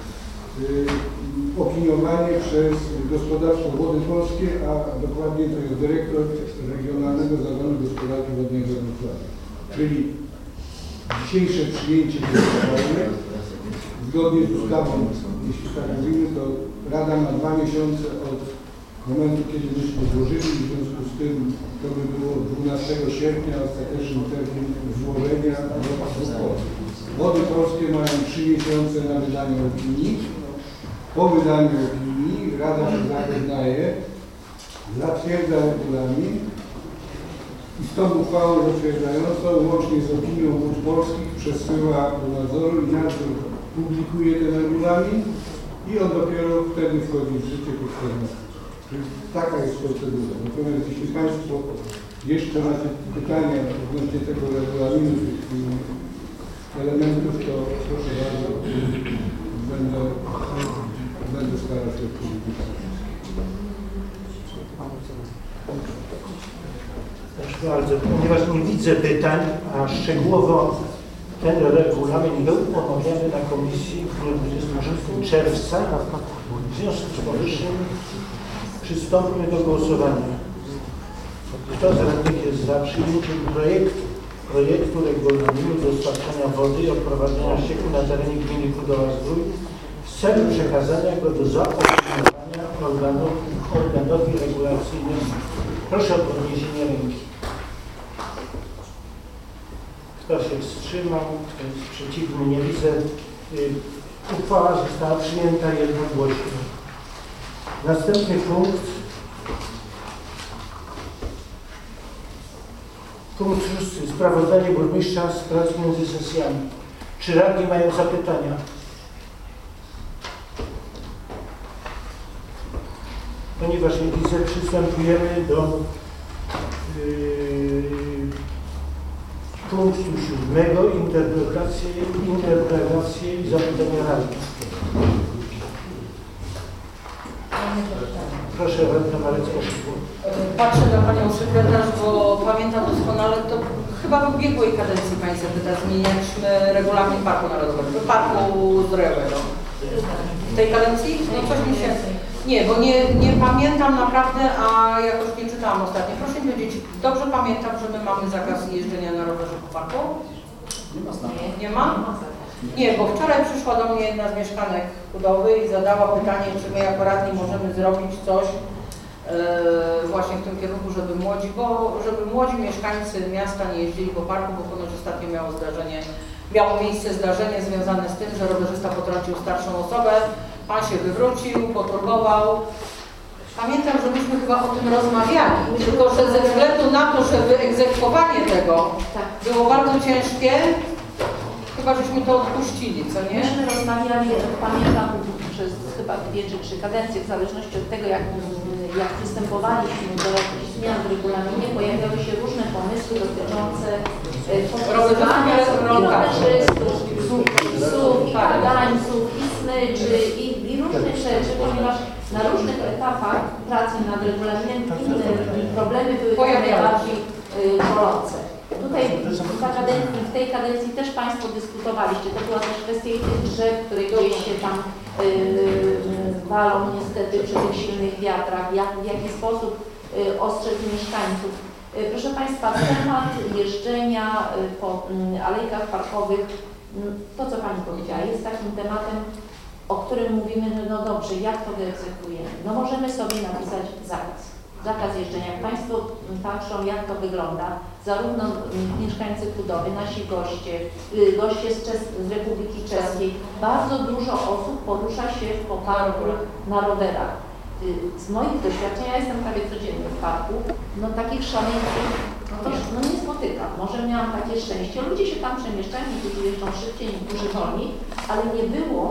opiniowanie przez gospodarstwo Wody Polskie, a dokładnie to jest dyrektor Regionalnego Zarządu Gospodarki Wodnej we Wrocławiu. Czyli dzisiejsze przyjęcie tej uchwały, zgodnie z ustawą, jeśli tak mówimy, to Rada ma dwa miesiące od momentu, kiedy myśmy złożyli, w związku z tym to by było dwunastego sierpnia ostateczny termin złożenia do uchwały. Wody Polskie mają trzy miesiące na wydanie opinii. Po wydaniu opinii Rada się zapoznaje, zatwierdza regulamin i z tą uchwałą zatwierdzającą łącznie z opinią Wód Polskich przesyła do nadzoru i nadzór publikuje ten regulamin i on dopiero wtedy wchodzi w życie po czternastym. Czyli taka jest procedura. Natomiast jeśli Państwo jeszcze macie pytania odnośnie tego regulaminu, tych elementów, to proszę bardzo, będę, będę starał się odpowiedzieć. Proszę bardzo, ponieważ nie widzę pytań, a szczegółowo ten regulamin był omawiany na komisji w dniu dwudziestego szóstego czerwca. W związku z powyższym przystąpmy do głosowania. Kto z radnych jest za przyjęciem projektu, projektu regulaminu dostarczania wody i odprowadzenia ścieku na terenie gminy Kudowa-Zdrój w celu przekazania go do zaopiniowania organowi, organowi regulacyjnemu? Proszę o podniesienie ręki. Kto się wstrzymał? Kto jest przeciwny? Nie widzę. Uchwała została przyjęta jednogłośnie. Następny punkt. Punkt szósty. Sprawozdanie burmistrza z prac między sesjami. Czy radni mają zapytania? Ponieważ nie widzę, przystępujemy do yy, punktu siódmego. Interpretacje, interpretacje i zapytania radnych. Proszę, radna Marecka. Patrzę na panią sekretarz, bo pamiętam doskonale, to chyba w ubiegłej kadencji Pani Sekretarz zmienialiśmy regulamin Parku Narodowego, Parku Zdrojowego. W tej kadencji? No coś mi się... Nie, bo nie, nie pamiętam naprawdę, a jakoś nie czytałam ostatnio. Proszę mi powiedzieć, dobrze pamiętam, że my mamy zakaz jeżdżenia na rowerze po parku? Nie, nie ma? Nie, bo wczoraj przyszła do mnie jedna z mieszkanek Kudowy i zadała pytanie, czy my jako radni możemy zrobić coś yy, właśnie w tym kierunku, żeby młodzi, bo żeby młodzi mieszkańcy miasta nie jeździli po parku, bo ponoć ostatnio miało zdarzenie, miało miejsce zdarzenie związane z tym, że rowerzysta potrącił starszą osobę, pan się wywrócił, poturbował. Pamiętam, że myśmy chyba o tym rozmawiali, tylko że ze względu na to, że wyegzekwowanie tego było bardzo ciężkie, chyba żeśmy to odpuścili, co nie? Myśmy rozmawiali, pamiętam, przez chyba dwie czy trzy kadencje, w zależności od tego, jak, jak przystępowaliśmy do jakichś zmian w regulaminie, pojawiały się różne pomysły dotyczące podpisywania rowerzystów, psów, i kagańców, i smyczy, i, i różnych rzeczy, ponieważ na różnych etapach pracy nad regulaminem inne problemy były najbardziej bolące. Tutaj w, kadencji, w tej kadencji też Państwo dyskutowaliście, to była też kwestia tych drzew, które gdzieś się tam yy, walą niestety przy tych silnych wiatrach, jak, w jaki sposób yy, ostrzec mieszkańców. Yy, proszę Państwa, temat jeżdżenia yy, po yy, alejkach parkowych, yy, to co Pani powiedziała, jest takim tematem, o którym mówimy, no dobrze, jak to wyegzekwujemy? No możemy sobie napisać zakaz. Zakaz jeżdżenia. Jak Państwo patrzą, jak to wygląda, zarówno mieszkańcy Kudowy, nasi goście, goście z, Czes z Republiki Czeskiej, bardzo dużo osób porusza się po parku na rowerach. Z moich doświadczeń, ja jestem prawie codziennie w parku, no takich szaleńców no, no nie spotykam. Może miałam takie szczęście. Ludzie się tam przemieszczają, niektórzy jeżdżą szybciej, niektórzy wolniej, ale nie było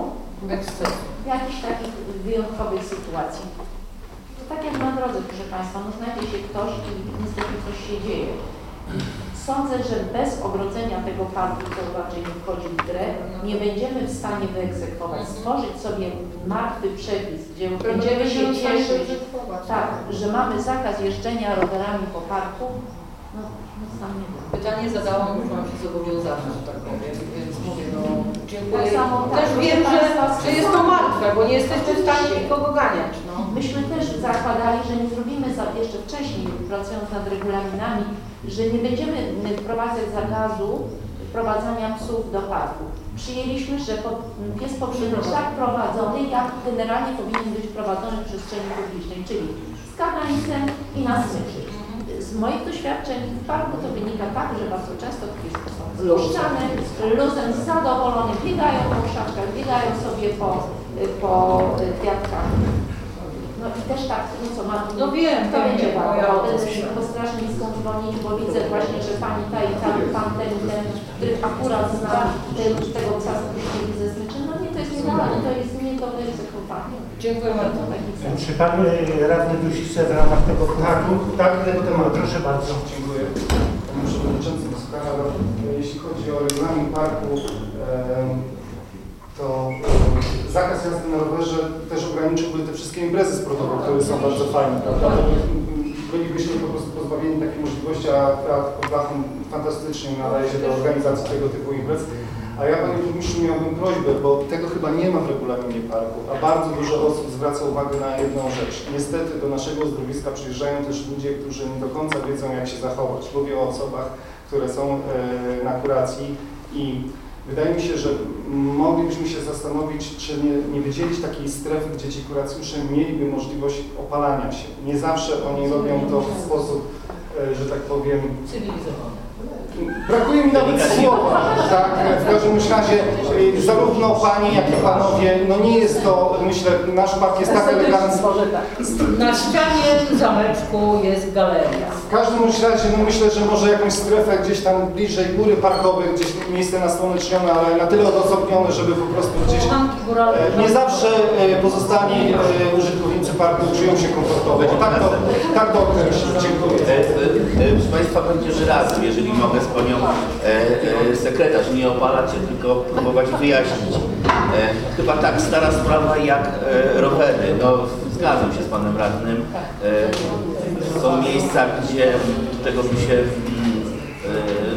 jakichś takich wyjątkowych sytuacji. Tak jak na drodze, proszę Państwa, no znajdzie się ktoś i niestety coś się dzieje. Sądzę, że bez ogrodzenia tego parku, co raczej nie wchodzi w grę, nie będziemy w stanie wyegzekwować, stworzyć sobie martwy przepis, gdzie będziemy się cieszyć, tak, że mamy zakaz jeżdżenia rowerami po parku. No, nic nam nie da. Pytanie zadałam, już mam się zobowiązać, że tak powiem, więc mówię, no dziękuję. Tak samo, też tak, wiem, że, Państwa, że jest to martwe, bo nie jesteśmy w stanie nikogo ganiać. No. Myśmy też zakładali, że nie zrobimy za, jeszcze wcześniej, pracując nad regulaminami, że nie będziemy wprowadzać zakazu wprowadzania psów do parku. Przyjęliśmy, że pies powinien być tak prowadzony, jak generalnie powinien być prowadzony w przestrzeni publicznej, czyli z kagańcem i na smyczy. Z moich doświadczeń w parku to wynika tak, że bardzo często pies są zluszczane, luzem zadowolony, biegają po krzaczkach, biegają sobie po, po kwiatkach. No i też tak, no co ma, no wiem, kto wiem, będzie wiem, parkował, bo strasznie niską dzwonić, bo widzę właśnie, że pani ta i tam, pan ten, ten, który akurat zna ten, tego psa z puścili ze smyczy, no nie, to jest niedalane, to jest nie do wyegzekwowania. Dziękuję bardzo. Czy Pan radny dusi chce w ramach tego tematu? Tak, tego tematu. Proszę bardzo. Dziękuję. Panie Przewodniczący, jeśli chodzi o regulamin parku, to zakaz jazdy na rowerze też ograniczyłby te wszystkie imprezy sportowe, które są bardzo fajne, prawda? Bylibyśmy po prostu pozbawieni takiej możliwości, a Podlachom fantastycznie nadaje się do organizacji tego typu imprez. A ja, Panie Burmistrzu, miałbym prośbę, bo tego chyba nie ma w regulaminie parku, a bardzo dużo osób zwraca uwagę na jedną rzecz. Niestety do naszego uzdrowiska przyjeżdżają też ludzie, którzy nie do końca wiedzą, jak się zachować. Mówię o osobach, które są na kuracji i wydaje mi się, że moglibyśmy się zastanowić, czy nie, nie wydzielić takiej strefy, gdzie ci kuracjusze mieliby możliwość opalania się. Nie zawsze oni robią to w sposób, że tak powiem, cywilizowany. Brakuje mi nawet słowa, tak? W każdym razie zarówno Pani, jak i Panowie, no nie jest to, myślę, nasz park jest tak elegancki. Na ścianie zameczku jest galeria. W każdym razie, no myślę, że może jakąś strefę gdzieś tam bliżej góry parkowej, gdzieś miejsce nasłonecznione, ale na tyle odosobnione, żeby po prostu gdzieś nie zawsze pozostali użytkownicy parku czują się komfortowo. Tak to, tak to określić. Dziękuję. Proszę Państwa, będzie żyrafem, jeżeli mogę z Panią e, e, sekretarz nie opalać się, tylko próbować wyjaśnić. E, chyba tak stara sprawa jak e, rowery. No, zgadzam się z Panem Radnym. E, są miejsca, gdzie do tego by się e,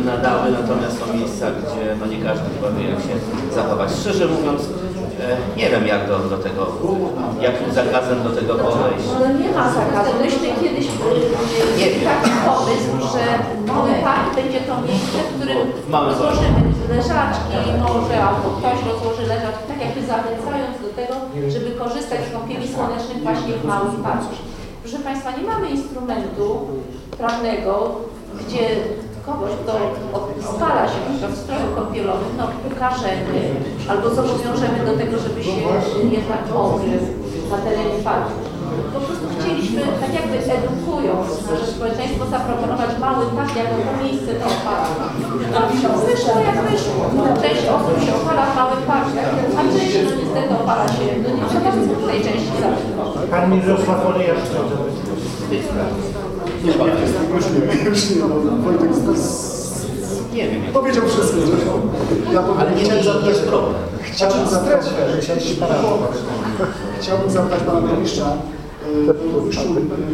nadały, natomiast są miejsca, gdzie no nie każdy chyba wie, jak się zachować. Szczerze mówiąc, e, nie wiem, jak do, do tego, jakim zakazem do tego podejść. No nie ma zakazu. Myśmy kiedyś mieli taki pomysł, że mały park będzie to miejsce, w którym rozłożymy leżaczki może, albo ktoś rozłoży leżaczki, tak jakby zachęcając do tego, żeby korzystać z kąpieli słonecznych właśnie w małym parku. Proszę Państwa, nie mamy instrumentu prawnego, gdzie kogoś, kto spala się w stroju kąpielowym, no ukażemy albo zobowiążemy do tego, żeby się jednak okrył na terenie parku. Po prostu chcieliśmy, tak jakby edukując nasze społeczeństwo, zaproponować mały park jako to miejsce do opalania. Wyszło jak wyszło. Część osób się opala w małym parku, a część no niestety opala się, no nie trzeba w tej części zabytkowej. Pan Mirosław Olejarz, co to jest? Nie, nie, już nie, już nie, no, Wojtek z... Nie wiem. Powiedział wszystko zresztą. Ja Ale nie chciałem jest zapytać, problem. chciałbym zapytać, chciałbym zapytać Pana Burmistrza, y, Burmistrzu,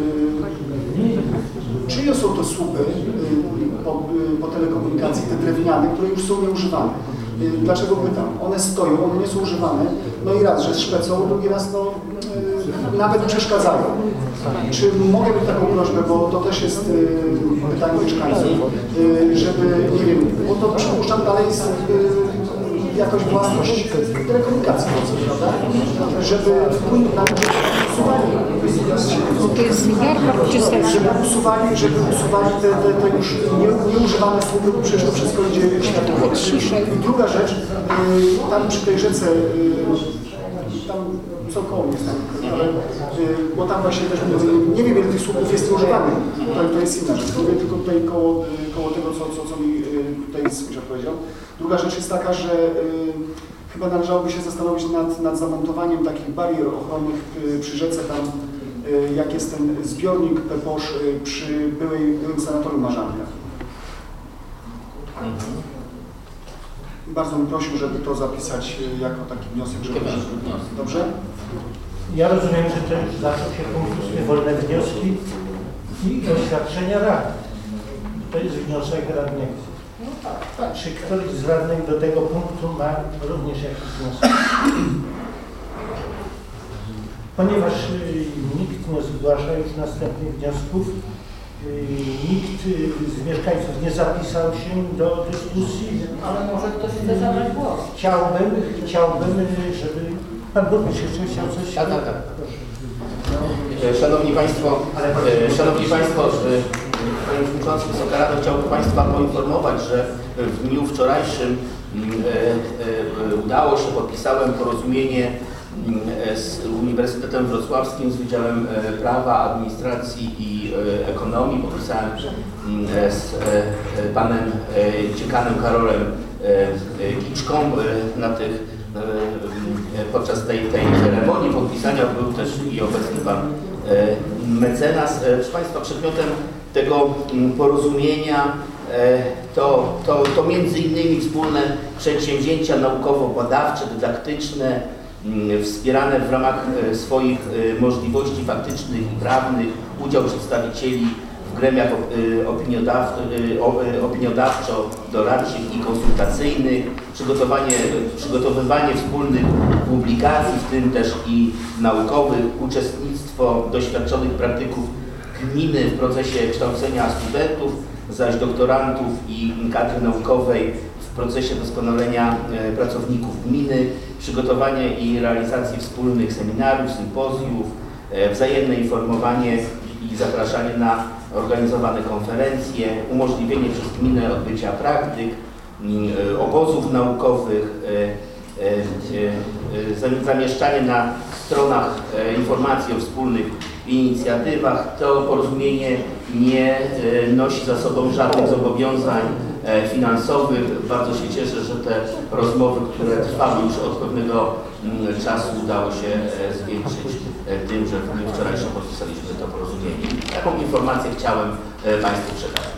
y, czyje są to słupy y, po, y, po telekomunikacji, te drewniane, które już są nieużywane? Y, dlaczego pytam? One stoją, one nie są używane, no i raz, że szpecą, drugi raz, no, y, nawet przeszkadzają. Czy mogę mieć taką prośbę, bo to też jest y, pytanie mieszkańców, y, żeby, nie wiem, bo to przypuszczam dalej jest y, jakaś własność telekomunikacji, prawda? Żeby wpłynąć na usuwanie, To jest miliarda żeby usuwali, żeby usuwali te, te, te już nie, nieużywane słupy, bo przecież to wszystko idzie światło. I druga rzecz, y, tam przy tej rzece, y, tam co koło jest tam, ale, y, bo tam właśnie też, y, nie wiem ile tych słupów jest używanych, to, to jest inna rzecz, mówię tylko tutaj koło, y, koło tego, co, co, co mi y, tutaj słyszał powiedział. Druga rzecz jest taka, że y, chyba należałoby się zastanowić nad, nad zamontowaniem takich barier ochronnych y, przy rzece tam, y, jak jest ten zbiornik Peposz y, przy byłej, byłym sanatorium Marzanka. Bardzo bym prosił, żeby to zapisać jako taki wniosek, żeby... Dobrze? Ja rozumiem, że to już zaczął się punkt ósmy, wolne wnioski i oświadczenia radnych. To jest wniosek radnego. Czy ktoś z radnych do tego punktu ma również jakiś wniosek? Ponieważ y, nikt nie zgłasza już następnych wniosków, nikt z mieszkańców nie zapisał się do dyskusji. Ale może ktoś chce zabrać głos. Chciałbym, chciałbym, żeby Pan Burmistrz jeszcze chciał coś... Tak, tak, tak. Szanowni Państwo, Szanowni Państwo, Panie Przewodniczący, Wysoka Rado, chciałbym Państwa poinformować, że w dniu wczorajszym udało się, podpisałem porozumienie z Uniwersytetem Wrocławskim, z Wydziałem Prawa, Administracji i Ekonomii. Podpisałem z Panem Dziekanem Karolem Kiczką na tych, podczas tej, tej ceremonii podpisania był też i obecny Pan mecenas. Proszę Państwa, przedmiotem tego porozumienia to, to, to między innymi wspólne przedsięwzięcia naukowo-badawcze, dydaktyczne, wspierane w ramach swoich możliwości faktycznych i prawnych, udział przedstawicieli w gremiach opiniodawczo-doradczych i konsultacyjnych, przygotowanie, przygotowywanie wspólnych publikacji, w tym też i naukowych, uczestnictwo doświadczonych praktyków gminy w procesie kształcenia studentów, zaś doktorantów i kadry naukowej w procesie doskonalenia pracowników gminy, przygotowanie i realizację wspólnych seminariów, sympozjów, wzajemne informowanie i zapraszanie na organizowane konferencje, umożliwienie przez gminę odbycia praktyk, obozów naukowych, zamieszczanie na stronach informacji o wspólnych inicjatywach. To porozumienie nie nosi za sobą żadnych zobowiązań finansowych. Bardzo się cieszę, że te rozmowy, które trwały już od pewnego czasu, udało się zwiększyć tym, że w dniu wczorajszym podpisaliśmy to porozumienie. Taką informację chciałem Państwu przekazać.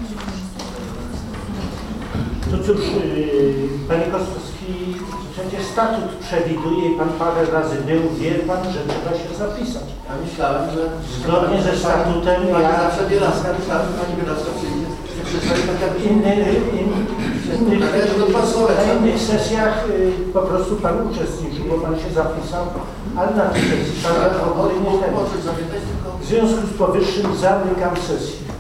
To cóż, Panie Kostowski, przecież statut przewiduje i Pan parę razy był, wie Pan, że trzeba się zapisać. Ja myślałem, że... Zgodnie ze statutem... Pani ja... zawsze bielaska, myślałem, że Pani bielaska przyjdzie. W innych, innych, na innych sesjach y, po prostu Pan uczestniczył, bo Pan się zapisał, ale na tej sesji Pan w ogóle nie chętny. W związku z powyższym zamykam sesję.